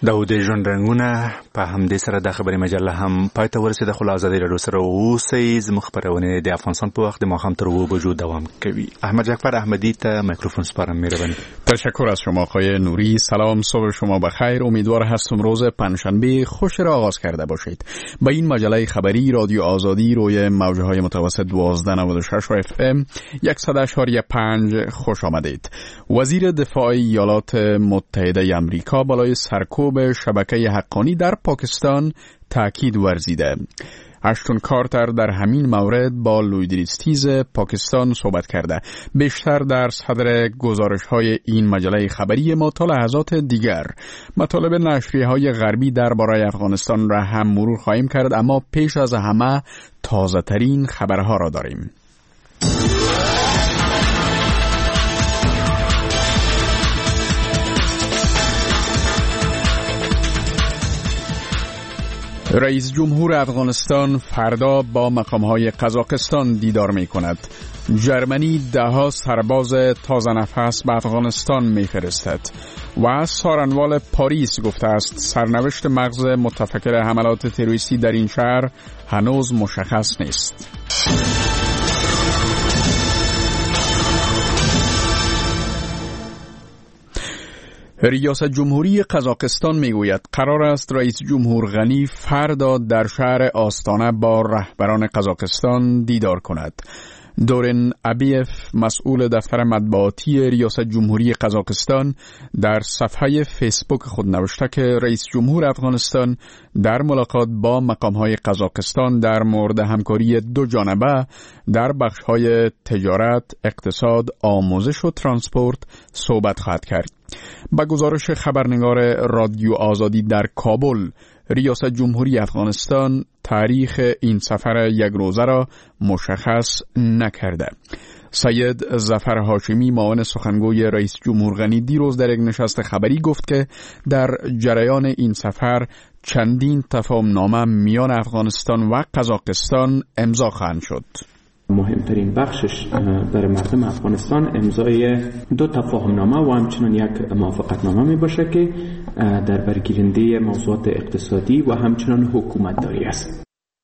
د ژوند رنګونه په همدې سره د خبري مجله هم پای ته ورسېده. خو له ازادي راډیو سره اوسئ. زموږ خپرونه د افغانستان په وخت د ماښام تر اوه بجو دوام کوي. احمد جعفر احمدی ته میکروفون سپارم. مهربانی. تشکر از شما آقای نوری. سلام، صبح شما بخیر. امیدوار هستم روز پنجشنبه خوش را آغاز کرده باشید. با این مجله خبری رادیو آزادی روی موج‌های متوسط دوازده نود و شش و اف ام صد و پنج خوش آمدید. وزیر دفاع ایالات متحده آمریکا بالای سرکوب شبکه حقانی در پاکستان تاکید ورزیده. اشتون کارتر در همین مورد با لویدریستیز پاکستان صحبت کرده. بیشتر در صدر گزارش‌های این مجله خبری ما تا لحظات دیگر مطالب نشریه‌های غربی درباره افغانستان را هم مرور خواهیم کرد، اما پیش از همه تازه‌ترین خبرها را داریم. رئیس جمهور افغانستان فردا با مقام‌های قزاقستان دیدار می‌کند. جرمنی ده‌ها سرباز تازه نفس به افغانستان می‌فرستد و سارنوال پاریس گفته است سرنوشت مغز متفکر حملات تروریستی در این شهر هنوز مشخص نیست. ریاست جمهوری قزاقستان میگوید قرار است رئیس جمهور غنی فردا در شهر آستانه با رهبران قزاقستان دیدار کند. دورن ابیف مسئول دفتر مطبوعاتی ریاست جمهوری قزاقستان در صفحه فیسبوک خود نوشته که رئیس جمهور افغانستان در ملاقات با مقام‌های قزاقستان در مورد همکاری دو جانبه در بخش‌های تجارت، اقتصاد، آموزش و ترانسپورت صحبت خواهد کرد. با گزارش خبرنگار رادیو آزادی در کابل، ریاست جمهوری افغانستان تاریخ این سفر یک روزه را مشخص نکرده. سید ظفر هاشمی معاون سخنگوی رئیس جمهور غنی دیروز در یک نشست خبری گفت که در جریان این سفر چندین تفاهم‌نامه میان افغانستان و قزاقستان امضا خواهند شد. مهمترین بخشش برای مردم افغانستان امضای دو تفاهمنامه و همچنین یک موافقتنامه می باشه که در برگیرنده موضوعات اقتصادی و همچنین حکومتداری است.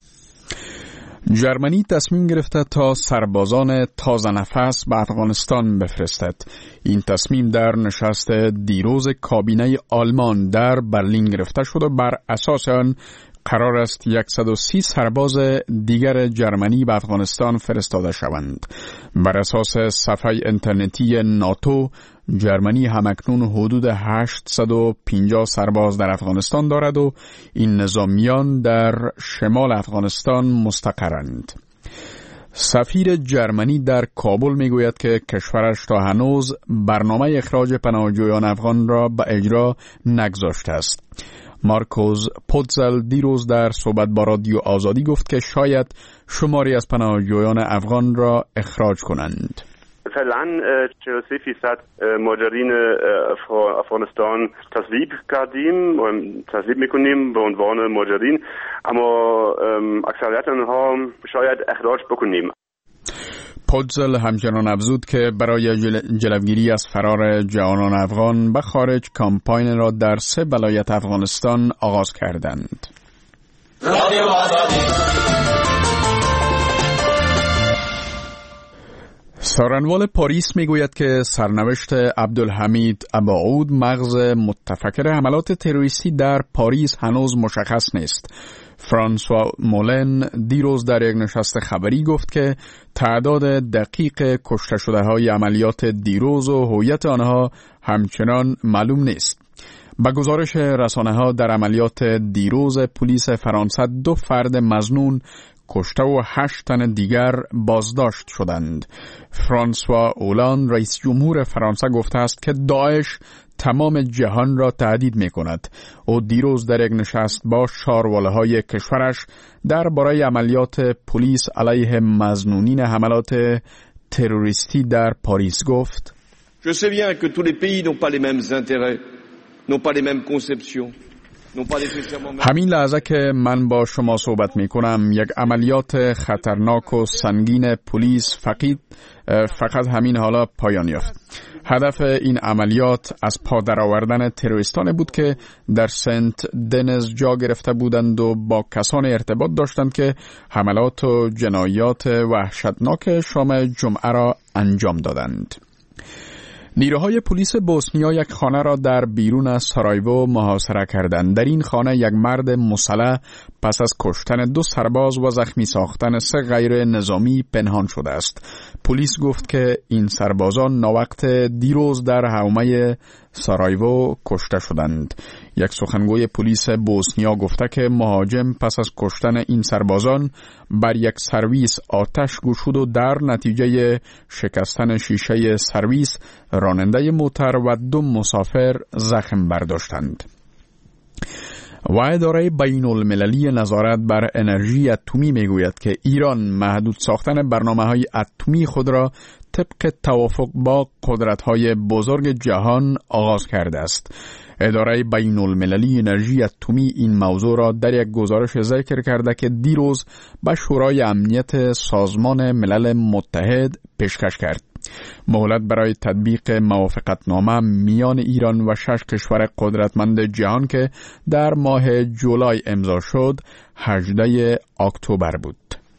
جرمنی تصمیم گرفته تا سربازان تازه نفس به افغانستان بفرستد. این تصمیم در نشست دیروز کابینه آلمان در برلین گرفته شد و بر اساس آن قرار است صد و سی سرباز دیگر جرمنی به افغانستان فرستاده شوند. بر اساس صفحه اینترنتی ناتو، جرمنی همکنون حدود هشتصد و پنجاه سرباز در افغانستان دارد و این نظامیان در شمال افغانستان مستقرند. سفیر جرمنی در کابل میگوید که کشورش تا هنوز برنامه اخراج پناهجویان افغان را به اجرا نگذاشته است. مارکوس پوتزل دیروز در صحبت با رادیو آزادی گفت که شاید شماری از پناهجویان افغان را اخراج کنند. فعلا چهل و سه فیصد مهاجرین افغانستان تصویب کردیم و تصویب میکنیم به عنوان مهاجرین، اما اکثریت آنها شاید اخراج بکنیم. پوتزل همچنان افزود که برای جلوگیری از فرار جوانان افغان به خارج کامپاین را در سه ولایت افغانستان آغاز کردند. سارنوال پاریس میگوید که سرنوشت عبدالحمید اباعود مغز متفکر حملات تروریستی در پاریس هنوز مشخص نیست. فرانسوا مولن دیروز در یک نشست خبری گفت که تعداد دقیق کشته شده های عملیات دیروز و هویت آنها همچنان معلوم نیست. با گزارش رسانه ها در عملیات دیروز پلیس فرانسه دو فرد مظنون کشته و هشت تن دیگر بازداشت شدند. فرانسوا اولان رئیس جمهور فرانسه گفته است که داعش تمام جهان را تهدید می کند. او دیروز در یک نشست با شارواله های کشورش درباره عملیات پلیس علیه مظنونین حملات تروریستی در پاریس گفت: Je sais bien que tous les pays n'ont pas les mêmes intérêts, n'ont pas les mêmes conceptions. همین لحظه که من با شما صحبت می کنم یک عملیات خطرناک و سنگین پلیس فقط فقط همین حالا پایان یافت. هدف این عملیات از پا درآوردن تروریستان بود که در سنت دنز جا گرفته بودند و با کسان ارتباط داشتند که حملات و جنایات وحشتناک شام جمعه را انجام دادند. نیروهای پلیس بوسنیا یک خانه را در بیرون از سارایوو محاصره کردند. در این خانه یک مرد مسلح پس از کشتن دو سرباز و زخمی ساختن سه غیر نظامی پنهان شده است. پلیس گفت که این سربازان ناوقت دیروز در حومه سارایوو کشته شدند. یک سخنگوی پلیس بوسنیا گفته که مهاجم پس از کشتن این سربازان بر یک سرویس آتش گشود و در نتیجه شکستن شیشه سرویس راننده موتر و دو مسافر زخم برداشتند. و اداره بین المللی نظارت بر انرژی اتمی میگوید که ایران محدود ساختن برنامه‌های اتمی خود را طبق توافق با قدرت‌های بزرگ جهان آغاز کرده است. اداره بین المللی انرژی اتمی این موضوع را در یک گزارش ذکر کرده که دیروز به شورای امنیت سازمان ملل متحد پیشکش کرد. مهلت برای تطبیق موافقتنامه میان ایران و شش کشور قدرتمند جهان که در ماه جولای امضا شد هجدهم اکتبر بود.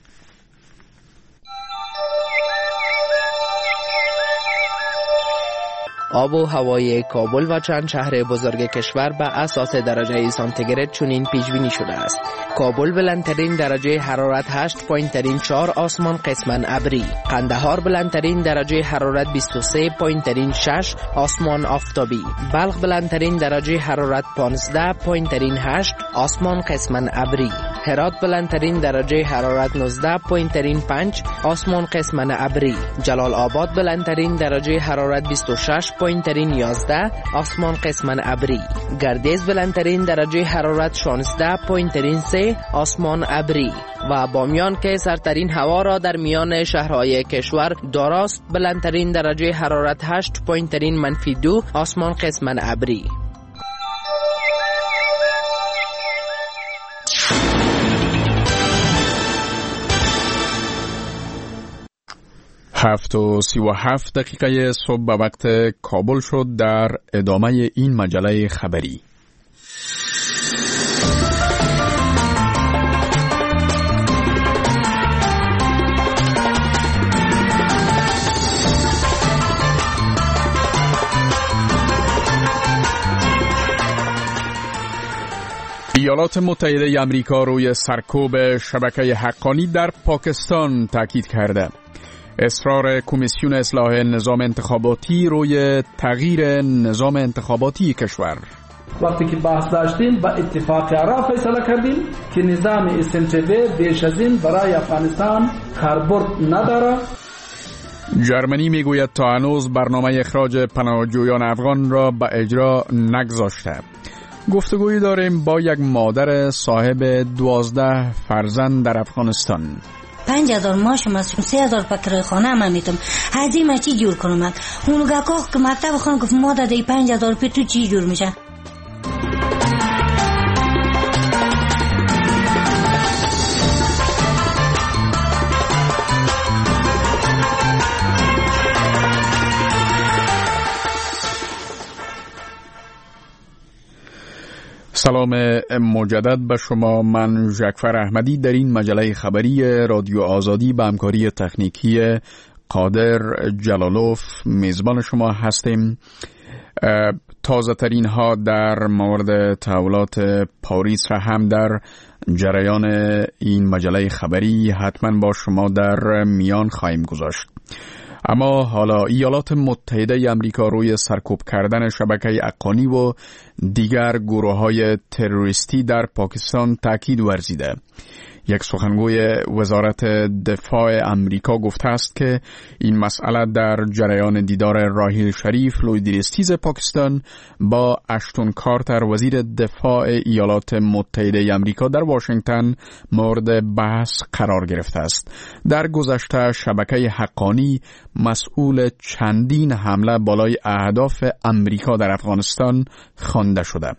آب و هوای کابل و چند شهر بزرگ کشور به اساس درجه سانتیگراد چنین پیش بینی شده است. کابل بلندترین درجه حرارت هشت پایین ترین چهار آسمان قسماً ابری. قندهار بلندترین درجه حرارت بیست و سه پایین ترین شش آسمان آفتابی. بلخ بلندترین درجه حرارت پانزده پایین ترین هشت آسمان قسماً ابری. هرات بلندترین درجه حرارت نوزده پایین ترین پنج آسمان قسماً ابری. جلال آباد بلندترین درجه حرارت بیست و شش پایین ترین یازده آسمان قسماً ابری. گردیز بلندترین درجه حرارت شانزده پایین ترین سه آسمان ابری. و بامیان که سرترین هوا را در میان شهرهای کشور داراست بلندترین درجه حرارت هشت پایین ترین منفی دو آسمان قسماً ابری. هفت و سی و هفت دقیقه صبح به وقت کابل شد. در ادامه این مجله خبری ایالات متحده آمریکا روی سرکوب شبکه حقانی در پاکستان تاکید کرده. اصرار کمیسیون اصلاح نظام انتخاباتی روی تغییر نظام انتخاباتی کشور. وقتی که بحث داشتیم با اتفاق آرا فیصله کردیم که نظام اسنتوی بیش از این برای افغانستان کاربرد نداره. جرمنی میگوید تا هنوز برنامه اخراج پناهجویان افغان را به اجرا نگذاشته. گفتگویی داریم با یک مادر صاحب دوازده فرزند در افغانستان. پنج هزار ماشم از سه هزار پکر خانه من میتم هزی ما چی جور کنم اون گاکو که مکتب خان گفت مادر دی پنج هزار پی تو چی جور میشه. سلام مجدد به شما. من جعفر احمدی در این مجله خبری رادیو آزادی به همکاری تکنیکی قادر جلالوف میزبان شما هستیم. تازه ترین ها در مورد تحولات پاریس را هم در جریان این مجله خبری حتما با شما در میان خواهیم گذاشت. اما حالا ایالات متحده آمریکا روی سرکوب کردن شبکه حقانی و دیگر گروه‌های تروریستی در پاکستان تاکید ورزیده. یک سخنگوی وزارت دفاع آمریکا گفته است که این مسئله در جریان دیدار راحیل شریف لویدریستیز پاکستان با اشتون کارتر وزیر دفاع ایالات متحده آمریکا در واشنگتن مورد بحث قرار گرفته است. در گذشته شبکه حقانی مسئول چندین حمله بالای اهداف آمریکا در افغانستان خوانده شده.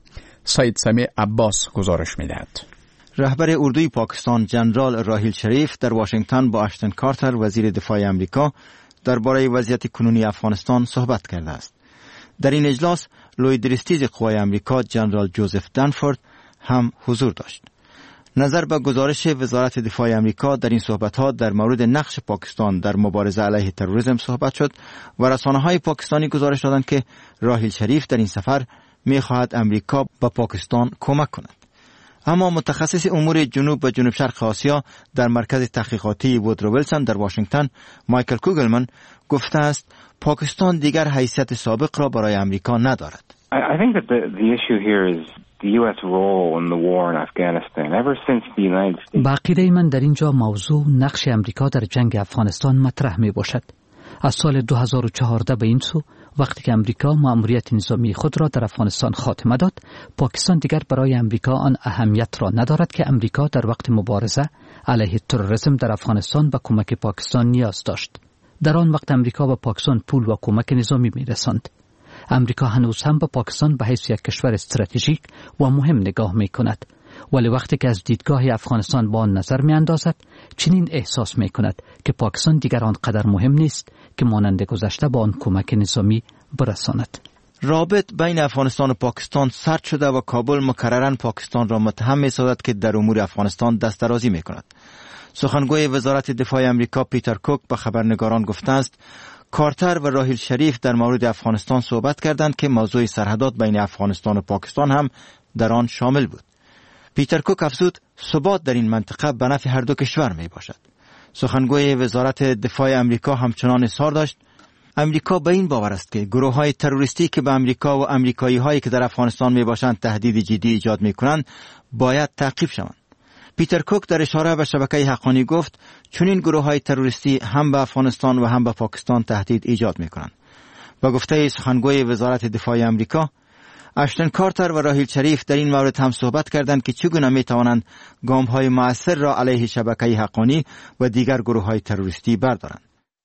سید سمیع عباس گزارش می‌دهد. رهبر اردوی پاکستان جنرال راحیل شریف در واشنگتن با اشتن کارتر وزیر دفاع آمریکا درباره وضعیت کنونی افغانستان صحبت کرده است. در این اجلاس لوی درستیز قوای آمریکا جنرال جوزف دنفورد هم حضور داشت. نظر به گزارش وزارت دفاع آمریکا در این صحبت‌ها در مورد نقش پاکستان در مبارزه علیه تروریسم صحبت شد و رسانه‌های پاکستانی گزارش دادند که راحیل شریف در این سفر می‌خواهد آمریکا به پاکستان کمک کند. اما متخصص امور جنوب و جنوب شرق آسیا در مرکز تحقیقاتی وودرو ویلسون در واشنگتن مایکل کوگلمن گفته است پاکستان دیگر حیثیت سابق را برای آمریکا ندارد. I think that the the issue here is the U S role in the war in Afghanistan. Ever since the United States. با عقیده من در اینجا موضوع نقش آمریکا در جنگ افغانستان مطرح می باشد. از سال دو هزار و چهارده به این سو وقتی که امریکا مأموریت نظامی خود را در افغانستان خاتمه داد، پاکستان دیگر برای امریکا آن اهمیت را ندارد که امریکا در وقت مبارزه علیه تروریسم در افغانستان به کمک پاکستان نیاز داشت. در آن وقت امریکا به پاکستان پول و کمک نظامی می‌رساند. امریکا هنوز هم به پاکستان به حیث یک کشور استراتژیک و مهم نگاه می‌کند. ولی وقتی که از دیدگاه افغانستان با آن نظر می‌اندازد، چنین احساس می‌کند که پاکستان دیگر آنقدر مهم نیست که مانند گذشته با آن کمک نظامی برساند. رابط بین افغانستان و پاکستان سرد شده و کابل مکرراً پاکستان را متهم می‌سازد که در امور افغانستان دست‌درازی می‌کند. سخنگوی وزارت دفاع آمریکا پیتر کوک به خبرنگاران گفته است کارتر و راحیل شریف در مورد افغانستان صحبت کردند که موضوع سرحدات بین افغانستان و پاکستان هم در آن شامل بود. پیتر کوک افزود ثبات در این منطقه به نفع هر دو کشور می باشد. سخنگوی وزارت دفاع آمریکا همچنان اصرار داشت امریکا به این باور است که گروه‌های تروریستی که به آمریکا و آمریکایی‌هایی که در افغانستان می باشند تهدید جدی ایجاد می کنند باید تعقیب شوند. پیتر کوک در اشاره به شبکه حقانی گفت چون این گروه‌های تروریستی هم به افغانستان و هم به پاکستان تهدید ایجاد می‌کنند. با گفته سخنگوی وزارت دفاع آمریکا، اشتن کارتر و راحیل شریف در این مورد هم صحبت کردند که چگونه می‌توانند گام‌های مؤثر را علیه شبکه حقانی و دیگر گروه‌های تروریستی بردارند.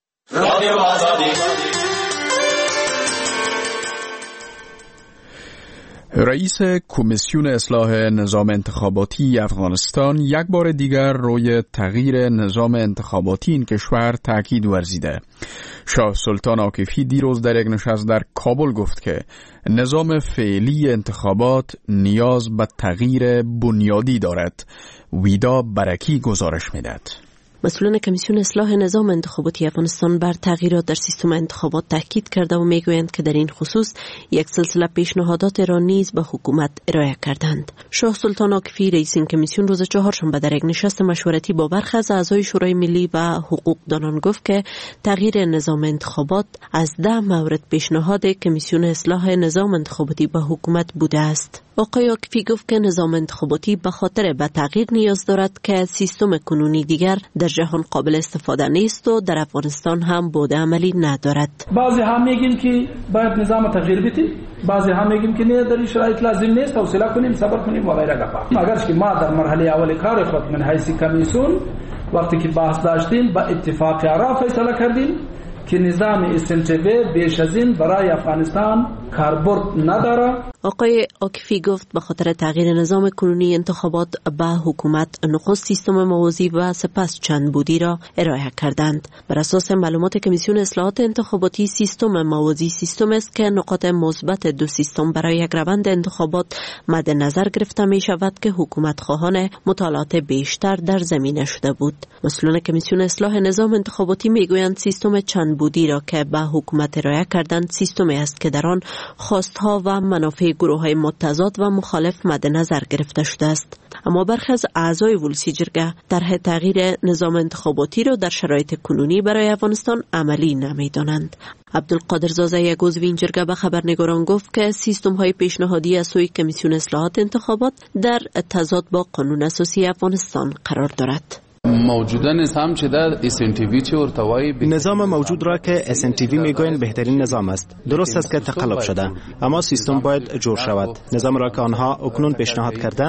رئیس کمیسیون اصلاح نظام انتخاباتی افغانستان یک بار دیگر روی تغییر نظام انتخاباتی این کشور تاکید ورزیده. شاه سلطان عاکفی دیروز در یک نشست در کابل گفت که نظام فعلی انتخابات نیاز به تغییر بنیادی دارد. ویدا برکی گزارش می‌دهد. مسئولان کمیسیون اصلاح نظام انتخاباتی افغانستان بر تغییرات در سیستم انتخابات تاکید کرده و میگویند که در این خصوص یک سلسله پیشنهادات را نیز به حکومت ارائه کردند. شاه سلطان عاکفی رئیس این کمیسیون روز چهارشنبه در یک نشست مشورتی با برخی از اعضای شورای ملی و حقوقدانان گفت که تغییر نظام انتخابات از ده مورد پیشنهاد کمیسیون اصلاح نظام انتخاباتی به حکومت بوده است. آقای عاکفی گفت که نظام انتخاباتی به خاطر به تغییر نیاز دارد که سیستم کنونی دیگر در جهان قابل استفاده نیست و در افغانستان هم بود عملی ندارد. بعضی هم میگیم که باید نظام تغییر بدیم، بعضی هم میگیم که نه در این شرایط لازم نیست، حوصله کنیم، صبر کنیم و غیره گپا. اگر که ما در مرحله اول کار خود من حیث کمیسیون وقتی که بحث داشتیم با اتفاق آرا فیصله کردیم که نظام اس ان تی وی بیش از این برای افغانستان کاربرد نداره. آقای عاکفی گفت به خاطر تغییر نظام کنونی انتخابات به حکومت نخست سیستم موازی و سپس چند بودی را ارائه کردند. بر اساس معلومات کمیسیون اصلاحات انتخاباتی سیستم موازی سیستم است که نقاط مثبت دو سیستم برای یک روند انتخابات مد نظر گرفته می شود که حکومت خواهان مطالعات بیشتر در زمینه شده بود. مسئولان کمیسیون اصلاح نظام انتخاباتی می گویند سیستم چند بودی را که به حکومت ارائه کردند سیستمی است که در آن خواستها و منافع گروه‌های متضاد و مخالف مد نظر گرفته شده است. اما برخی از اعضای ولسی جرگه طرح تغییر نظام انتخاباتی را در شرایط کنونی برای افغانستان عملی نمی‌دانند. عبدالقادر زازه یک عضو این جرگه به خبرنگاران گفت که سیستم‌های پیشنهادی از سوی کمیسیون اصلاحات انتخابات در تضاد با قانون اساسی افغانستان قرار دارد. موجوده نظام چې د اس ان تی وی چې ورته وایي نظام موجود را که اس ان تی وی میگویند بهترین نظام است. درست است که تقلب شده اما سیستم باید جور شود. نظام را که آنها اکنون پیشنهاد کردند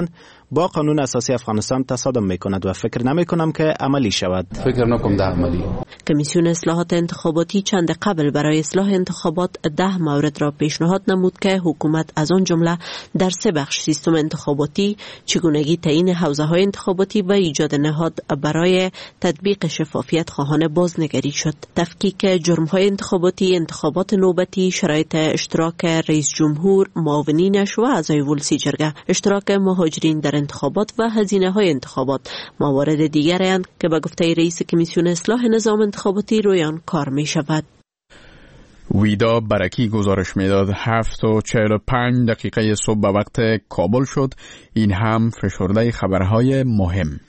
با قانون اساسی افغانستان تصادم میکند و فکر نمی کنم که عملی شود. فکر نکنم ده عملی. کمیسیون اصلاحات انتخاباتی چند قبل برای اصلاح انتخابات ده مورد را پیشنهاد نمود که حکومت از آن جمله در سه بخش سیستم انتخاباتی، چگونگی تعیین حوزه‌های انتخاباتی و ایجاد نهاد برای تطبیق شفافیت خواهان بازنگری شد. تفکیک جرم‌های انتخاباتی، انتخابات نوبتی، شرایط اشتراک رئیس جمهور، معاونینش و اعضای ولسی جرگه، اشتراک مهاجرین در انتخابات و هزینه‌های انتخابات موارد دیگری که به گفته رئیس کمیسیون اصلاح نظام انتخاباتی رویان کار می شود. ویدا برکی گزارش میداد. هفت و چهل و پنج دقیقه صبح به وقت کابل شد. این هم فشرده خبرهای مهم.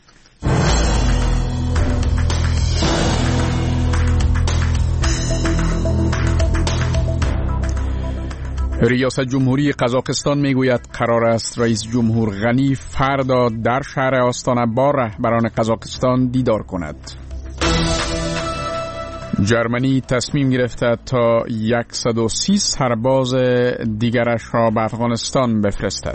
ریاست جمهوری قزاقستان میگوید قرار است رئیس جمهور غنی فردا در شهر آستانه با رهبران قزاقستان دیدار کند. جرمنی تصمیم گرفته تا صد و سی سرباز دیگرش را به افغانستان بفرستد.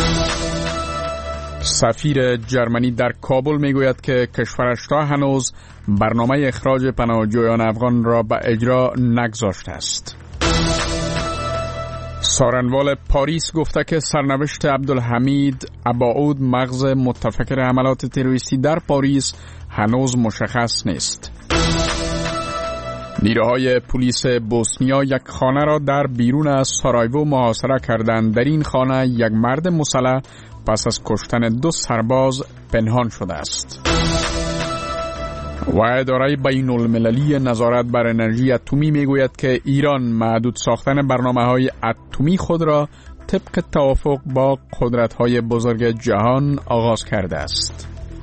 سفیر جرمنی در کابل میگوید که کشورش تا هنوز برنامه اخراج پناهجویان افغان را به اجرا نگذاشته است. سارنوال پاریس گفته که سرنوشت عبدالحمید اباعود مغز متفکر حملات تروریستی در پاریس هنوز مشخص نیست. نیروهای پلیس بوسنیا یک خانه را در بیرون از سارایوو محاصره کردند. در این خانه یک مرد مسلح پس از کشتن دو سرباز پنهان شده است. و اداره بین المللی نظارت بر انرژی اتمی میگوید که ایران محدود ساختن برنامه‌های اتمی خود را طبق توافق با قدرت‌های بزرگ جهان آغاز کرده است.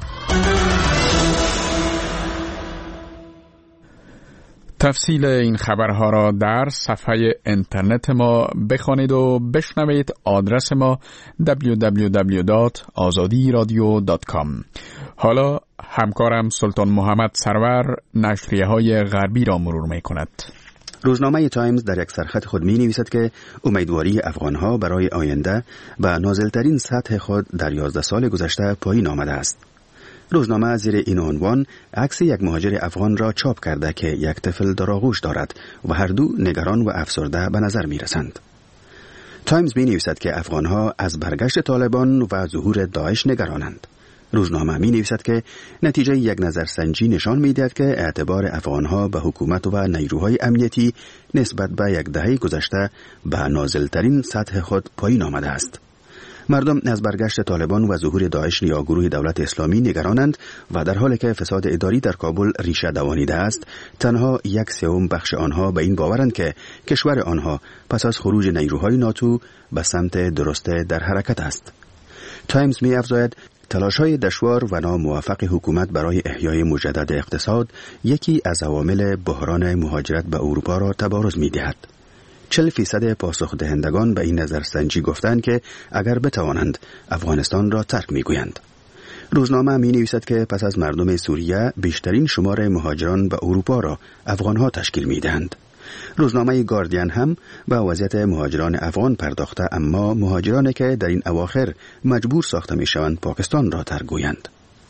تفصیل این خبرها را در صفحه اینترنت ما بخوانید و بشنوید. آدرس ما دبلیو دبلیو دبلیو دات آزادی رادیو دات کام. حالا همکارم سلطان محمد سرور نشریه های غربی را مرور می کند. روزنامه تایمز در یک سرخط خود می نویسد که امیدواری افغانها برای آینده به نازلترین سطح خود در یازده سال گذشته پایین آمده است. روزنامه زیر این عنوان عکس یک مهاجر افغان را چاپ کرده که یک طفل در آغوش دارد و هر دو نگران و افسرده به نظر می رسند. تایمز می نویسد که افغانها از برگشت طالبان و ظهور داعش نگرانند. روزنامه می نویسد که نتیجه یک نظرسنجی نشان می دهد که اعتبار افغانها به حکومت و نیروهای امنیتی نسبت به یک دهه گذشته به نازلترین سطح خود پایین آمده است. مردم از برگشت طالبان و ظهور داعش یا گروه دولت اسلامی نگرانند و در حالی که فساد اداری در کابل ریشه دوانیده است، تنها یک سوم بخش آنها به این باورند که کشور آنها پس از خروج نیروهای ناتو به سمت درسته در حرکت است. تایمز می افزاید تلاش‌های دشوار و ناموفق حکومت برای احیای مجدد اقتصاد یکی از عوامل بحران مهاجرت به اروپا را تبارز می‌دهد. چهل فیصد پاسخ دهندگان به این نظرسنجی گفتند که اگر بتوانند افغانستان را ترک می‌گویند. روزنامه می‌نویسد که پس از مردم سوریه بیشترین شمار مهاجران به اروپا را افغان‌ها تشکیل می‌دهند. روزنامه گاردین هم به وضعیت مهاجران افغان پرداخته، اما مهاجرانی که در این اواخر مجبور ساخته می‌شوند پاکستان را ترک گویند.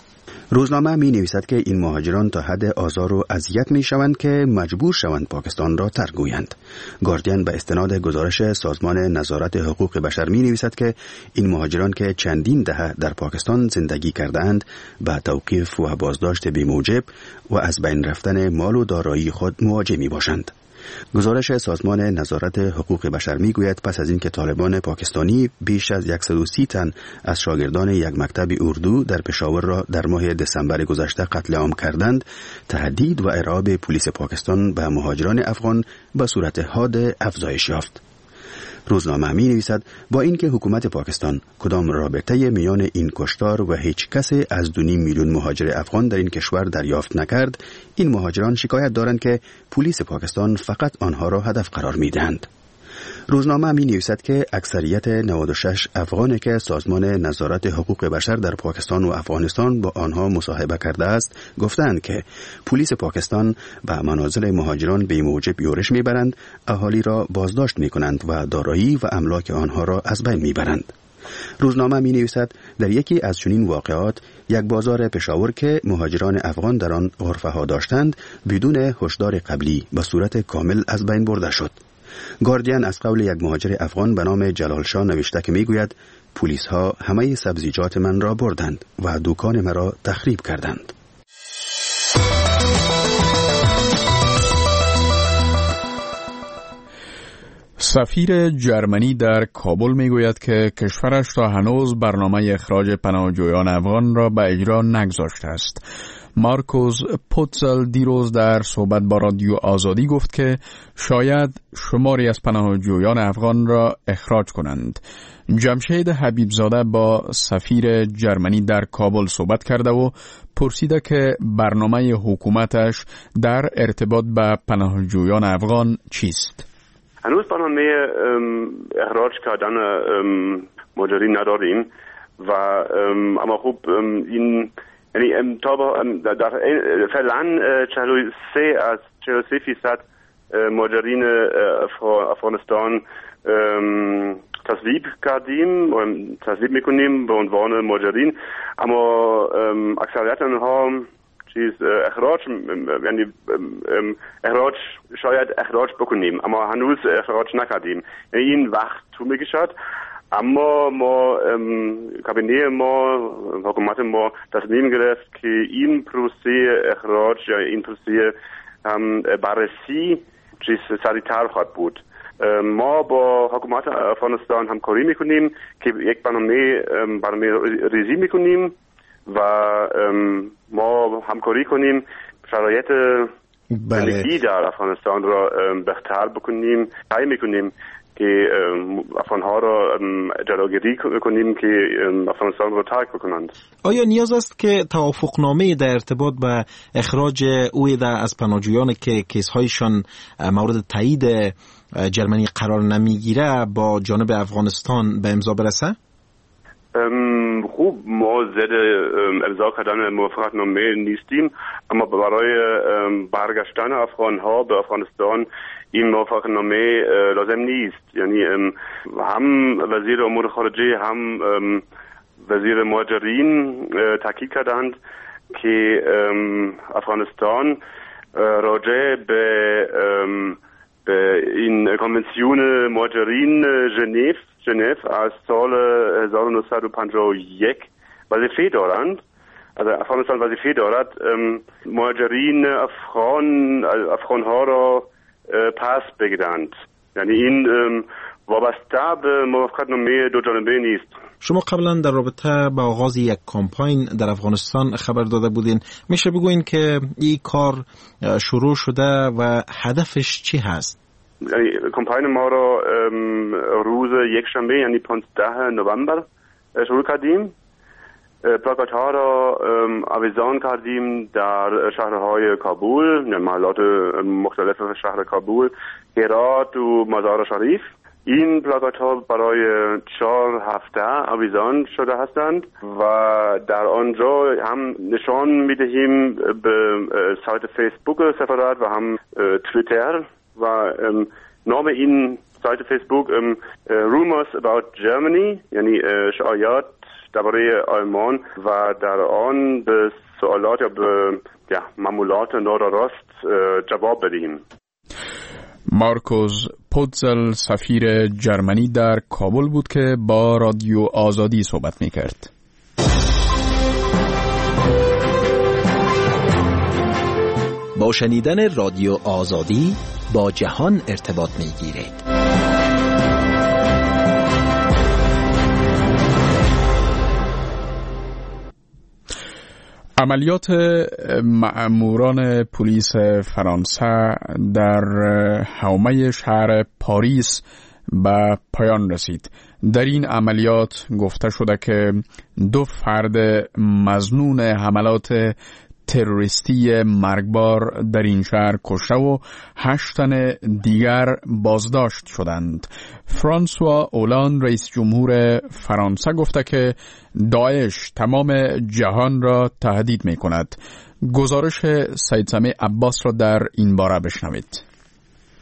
روزنامه می نویسد که این مهاجران تا حد آزار و اذیت می شوند که مجبور شوند پاکستان را ترک گویند. گاردین به استناد گزارش سازمان نظارت حقوق بشر می نویسد که این مهاجران که چندین دهه در پاکستان زندگی کرده‌اند به توقیف و بازداشت بی‌موجب و از بین رفتن مال و دارایی خود مواجه می باشند. گزارش سازمان نظارت حقوق بشر میگوید پس از اینکه طالبان پاکستانی بیش از صد و سی تن از شاگردان یک مکتب اردو در پشاور را در ماه دسامبر گذشته قتل عام کردند، تهدید و ارعاب پلیس پاکستان به مهاجران افغان به صورت حاد افزایش یافت. روزنامه می نویسد با اینکه حکومت پاکستان کدام رابطه میان این کشتار و هیچ کسی از دو نیم میلیون مهاجر افغان در این کشور دریافت نکرد، این مهاجران شکایت دارند که پلیس پاکستان فقط آنها را هدف قرار می دهند. روزنامه می نویسد که اکثریت نود و شش افغانی که سازمان نظارت حقوق بشر در پاکستان و افغانستان با آنها مصاحبه کرده است گفتند که پلیس پاکستان به منازل مهاجران به موجب یورش می برند، اهالی را بازداشت می کنند و دارایی و املاک آنها را از بین می برند. روزنامه می نویسد در یکی از چنین واقعات یک بازار پشاور که مهاجران افغان در آن غرفه ها داشتند بدون هشدار قبلی به صورت کامل از بین برده شد. گاردین از قول یک مهاجر افغان به نام جلال شاه نوشته که میگوید پلیس ها همه سبزیجات من را بردند و دکان مرا تخریب کردند. سفیر جرمنی در کابل میگوید که کشورش تا هنوز برنامه اخراج پناهجویان افغان را به اجرا نگذاشته است. مارکوس پوتزل دیروز در صحبت با رادیو آزادی گفت که شاید شماری از پناهجویان افغان را اخراج کنند. جمشید حبیبزاده با سفیر جرمنی در کابل صحبت کرده و پرسیده که برنامه حکومتش در ارتباط به پناهجویان افغان چیست؟ هنوز برنامه اخراج کردن مهاجرین نداریم و اما خوب این یعنی تا در فعلا چهل و سه از چهل و سه فیصد مهاجرین افغانستان تصویب کردیم و تصویب میکنیم به عنوان مهاجرین، اما اکثریت آنها چیز اخراج یعنی اخراج شاید اخراج بکنیم اما هنوز اخراج نکردیم، یعنی این وقت تو میکشد. اما ما کابینه ما حکومت ما تصمیم گرفت که این پروسه اخراج یا این پروسه هم بررسی چیز سریعتر خواهد بود. ما با حکومت افغانستان همکاری میکنیم که یک برنامه برنامه ریزی میکنیم و ما همکاری کنیم شرایط زندگی در افغانستان را بهتر بکنیم، سعی میکنیم که افغانها را جلوگیری کنیم که افغانستان را ترک بکنند. آیا نیاز است که توافقنامه در ارتباط به اخراج اویده از پناهجویان که کیس‌هایشان مورد تایید جرمنی قرار نمیگیره با جانب افغانستان به امضا برسه؟ خوب ما ضد امضا کردن موافقتنامه نیستیم، اما برای برگشتن افغانها به افغانستان این موافقتنامه لازم نیست. یعنی هم وزیر امور خارجه هم وزیر مهاجرین تاکید کردند که افغانستان راجع به به این کنونسیون مهاجرین ژنو ژنو از سال هزار و نهصد و پنجاه و یک وظیفه دارند. از افغانستان وظیفه دارد مهاجرین افغان افغانها را پس بگیرند. یعنی این وابسته به موافقتنامه دو جانبه نیست. شما قبلا در رابطه با آغاز یک کمپاین در افغانستان خبر داده بودین، میشه بگوین که این کار شروع شده و هدفش چی هست؟ یعنی کمپاین ما را روز یک شنبه یعنی پانزده نوامبر شروع کردیم. پلاکات ها را آویزان کردیم در شهرهای کابل، یعنی محلات مختلف شهر کابل، هرات و مزار شریف. این پلاکات ها برای چهار هفته آویزان شده هستند و در آنجا هم نشان میدهیم به سایت فیسبوک سفارت و هم توییتر و نام این سایت فیسبوک Rumors About Germany، یعنی شایعات درباره آلمان، و در آن به سوالات یا به یا معمولات نادرست جواب بدهیم. مارکوس پوتزل سفیر جرمنی در کابل بود که با رادیو آزادی صحبت می‌کرد. با شنیدن رادیو آزادی با جهان ارتباط می‌گیرید. عملیات مأموران پلیس فرانسه در حومه شهر پاریس به پایان رسید. در این عملیات گفته شده که دو فرد مظنون حملات تروریستی مرگبار در این شهر کشته و هشت تن دیگر بازداشت شدند. فرانسوا اولان رئیس جمهور فرانسه گفته که داعش تمام جهان را تهدید می کند. گزارش سید سمیع عباس را در این باره بشنوید.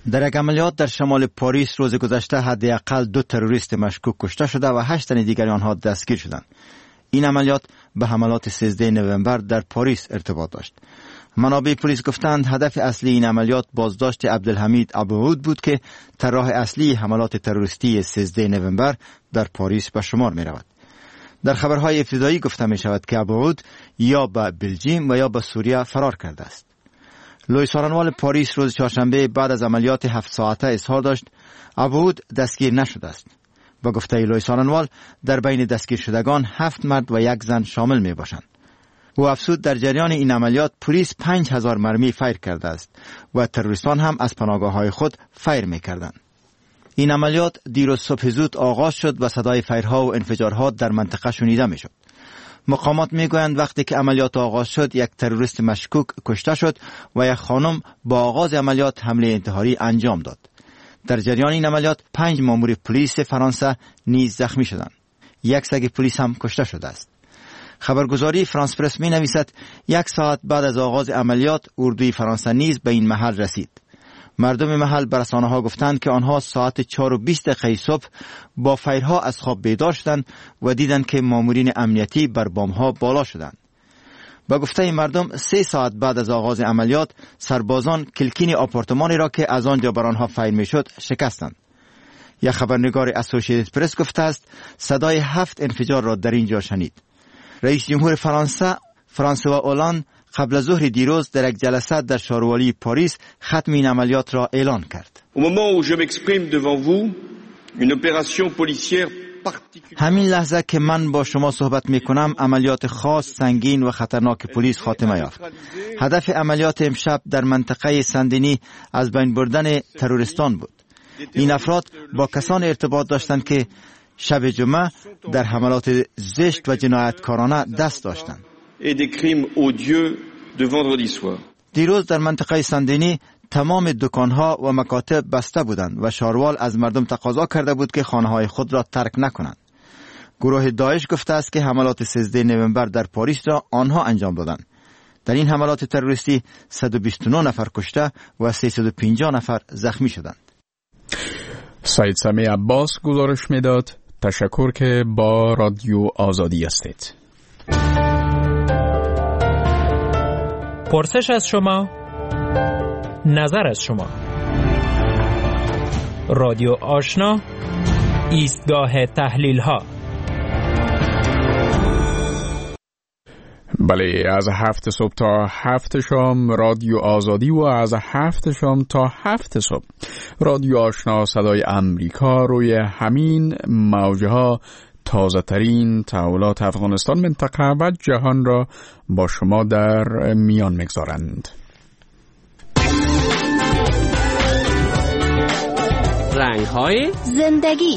در یک عملیات در شمال پاریس روز گذشته حداقل دو تروریست مشکوک کشته شده و هشت تن دیگر آنها دستگیر شدند. این عملیات به حملات سیزده نوامبر در پاریس ارتباط داشت. منابع پلیس گفتند هدف اصلی این عملیات بازداشت عبدالحمید ابوعود بود که طراح اصلی حملات تروریستی سیزده نوامبر در پاریس به شمار می رود. در خبرهای ابتدایی گفته می شود که ابوعود یا به بلژیم و یا به سوریه فرار کرده است. لوی سارنوال پاریس روز چهارشنبه بعد از عملیات هفت ساعته اظهار داشت ابوعود دستگیر نشده است. با گفته لوی سارنوال در بین دستگیر شدگان هفت مرد و یک زن شامل می باشند. او افزود در جریان این عملیات پلیس پنج هزار مرمی فیر کرده است و تروریستان هم از پناهگاه‌های خود فیر می کردند. این عملیات دیروز صبح زود آغاز شد و صدای فیرها و انفجارها در منطقه شنیده می شد. مقامات می گویند وقتی که عملیات آغاز شد یک تروریست مشکوک کشته شد و یک خانم با آغاز عملیات حمله انتحاری انجام داد. در جریان این عملیات پنج مامور پلیس فرانسه نیز زخمی شدند. یک سگ پلیس هم کشته شده است. خبرگزاری فرانس پرس می نویسد یک ساعت بعد از آغاز عملیات اردوی فرانسه نیز به این محل رسید. مردم محل به رسانه‌ها گفتند که آنها ساعت چهار و بیست دقیقه صبح با فیرها از خواب بیدار شدند و دیدند که مامورین امنیتی بر بام‌ها بالا شدند. با گفته مردم سه ساعت بعد از آغاز عملیات سربازان کلکین آپارتمانی را که از آنجا بر آنها فیر میشد شکستند. یک خبرنگار اسوسییتد پرس گفته است صدای هفت انفجار را در اینجا شنید. رئیس جمهور فرانسه فرانسوا اولاند قبل از ظهر دیروز در یک جلسه در شاروالی پاریس ختم این عملیات را اعلان کرد. همین لحظه که من با شما صحبت می کنم عملیات خاص سنگین و خطرناک پلیس خاتمه یافت. هدف عملیات امشب در منطقه سندینی از بین بردن تروریستان بود. این افراد با کسان ارتباط داشتند که شب جمعه در حملات زشت و جنایتکارانه دست داشتند. دیروز در منطقه سندینی تمام دکانها و مکاتب بسته بودند و شاروال از مردم تقاضا کرده بود که خانه‌های خود را ترک نکنند. گروه داعش گفته است که حملات سیزده نوامبر در پاریس را آنها انجام دادند. در این حملات تروریستی صد و بیست و نه نفر کشته و سیصد و پنجاه نفر زخمی شدند. سعید سمی عباس گزارش میداد. تشکر که با رادیو آزادی هستید. پرسش از شما، نظر از شما. رادیو آشنا، ایستگاه تحلیل ها. بله، از هفت صبح تا هفت شام رادیو آزادی و از هفت شام تا هفت صبح رادیو آشنا صدای امریکا روی همین موجه ها تازه ترین تحولات افغانستان، منطقه و جهان را با شما در میان میگذارند. رنگ های زندگی.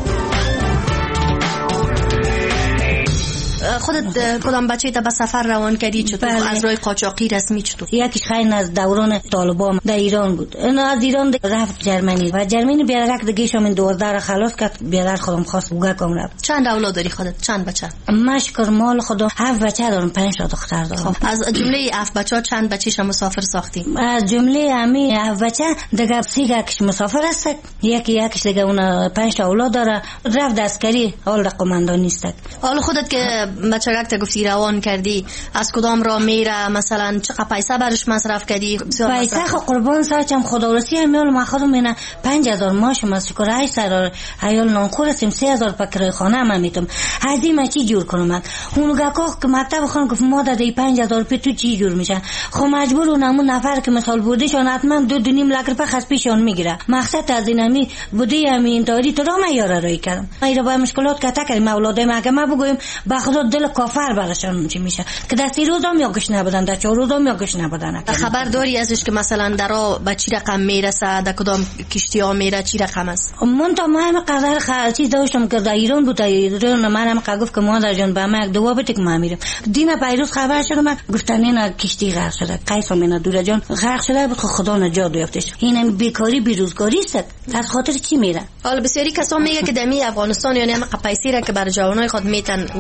خودت کدام بچه تا به سفر روان کردی؟ چطور؟ بله. از راه قاچاقی رسمی چطور؟ یکیش خیلی از دوران طالبان در ایران بود. اینا از ایران رفت جرمنی و جرمنی بیادرک دگیش هم این دوازده را خلاص کرد. بیادر خودم خواست بوگه کم رفت. چند اولاد داری خودت؟ چند بچه؟ مشکر مال خودم هفت بچه دارم، پنج تا دختر دارم. خب. از جمله هفت بچه چند بچه‌ش مسافر ساختی؟ از جمله همین هفت بچه دیگه سه یکیش مسافر است، یکی یکیش دیگه اون پنج تا اولاد داره، رفت عسکری، حال قماندان نیست. حالا خودت که بچه‌ک تا گفتی روان کردی، از کدام راه میره؟ مثلا چقدر پیسه برش مصرف کردی؟ پیسه خو قربان ساچم خداورسی امیال ما خودم مینا پنج هزار ماشم از شکر هشت هزار ایال نانخور هستیم، سه هزار پکر خانه من میتم. هدی ما چی جور کنم؟ اون گاکو که مکتب خون گفت ما دادی پنج هزار پی تو چی جور میشه؟ خو مجبور اونمون نفر که مثال بودیشون حتما دو دو نیم لک روپیه خاص پیشون میگیره. مقصد از اینمی بودی همین داری تو را من یاره رای کردم. ایرا با مشکلات کتا کردیم اولاد ما که ما بگویم با خدا دل کافر براشون چی میشه که دستی روزام یاگش نبودن، در چهار روزام یاگش نبودن. خبر داری ازش که مثلا درا به چی رقم میرسه، در کدام کشتی ها میره، چی رقم است؟ من تا ما هم قدر خالصی داشتم که در ایران بود، ایران منم گفت که مادر جان به ما یک دوا بده که ما میرم. دینا پیروز خبر شد من گفتن اینا کشتی غرق شده، قیس مینا دور جان غرق شده بود، خدا نجات یافتش. اینم بیکاری بیروزگاری است، از خاطر چی میره؟ حالا بسیاری کسا میگه که دمی افغانستان یعنی هم پیسی را که بر جوانای خود میتن او خارج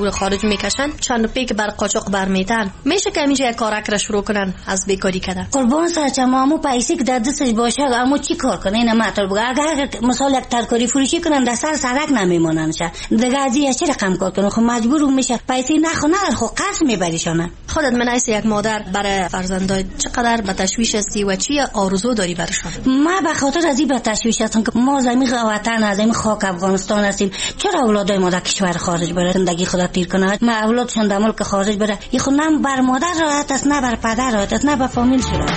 میکشن چند پیک بر قاچاق برمیتن. میشه که اینجا یک کارک را شروع کنن از بیکاری کردن. قربان سرچم امو پیسه که در دستش باشه امو چی کار کنه؟ اینا مطلب بگه اگر مثلا یک ترکاری فروشی کنن در سر سرک نمیمونن شه دیگه از این چه رقم کار کنن؟ خب مجبور میشه پیسه نخونه خب قرض میبریشونه. خودت من ایسه یک مادر برای فرزندای چقدر به تشویش هستی و چی آرزو داری برشون؟ ما به خاطر از این به تشویش هستم که ما زمین وطن از این خاک افغانستان هستیم. چرا اولادای ما در کشور خارج بره زندگی خود تیر کنه؟ ما اولادشون در ملک خارج بره این خود نه بر مادر راحت است نه بر پدر راحت است نه بر فامیل راحت.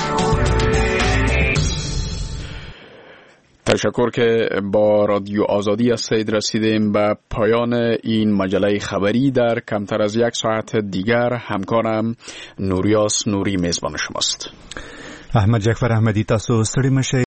تشکر که با رادیو آزادی از سید رسیدیم به پایان این مجله خبری. در کمتر از یک ساعت دیگر همکارم نوریاس نوری میزبان شماست. احمد جعفر احمدی تاسو ستړي مشه.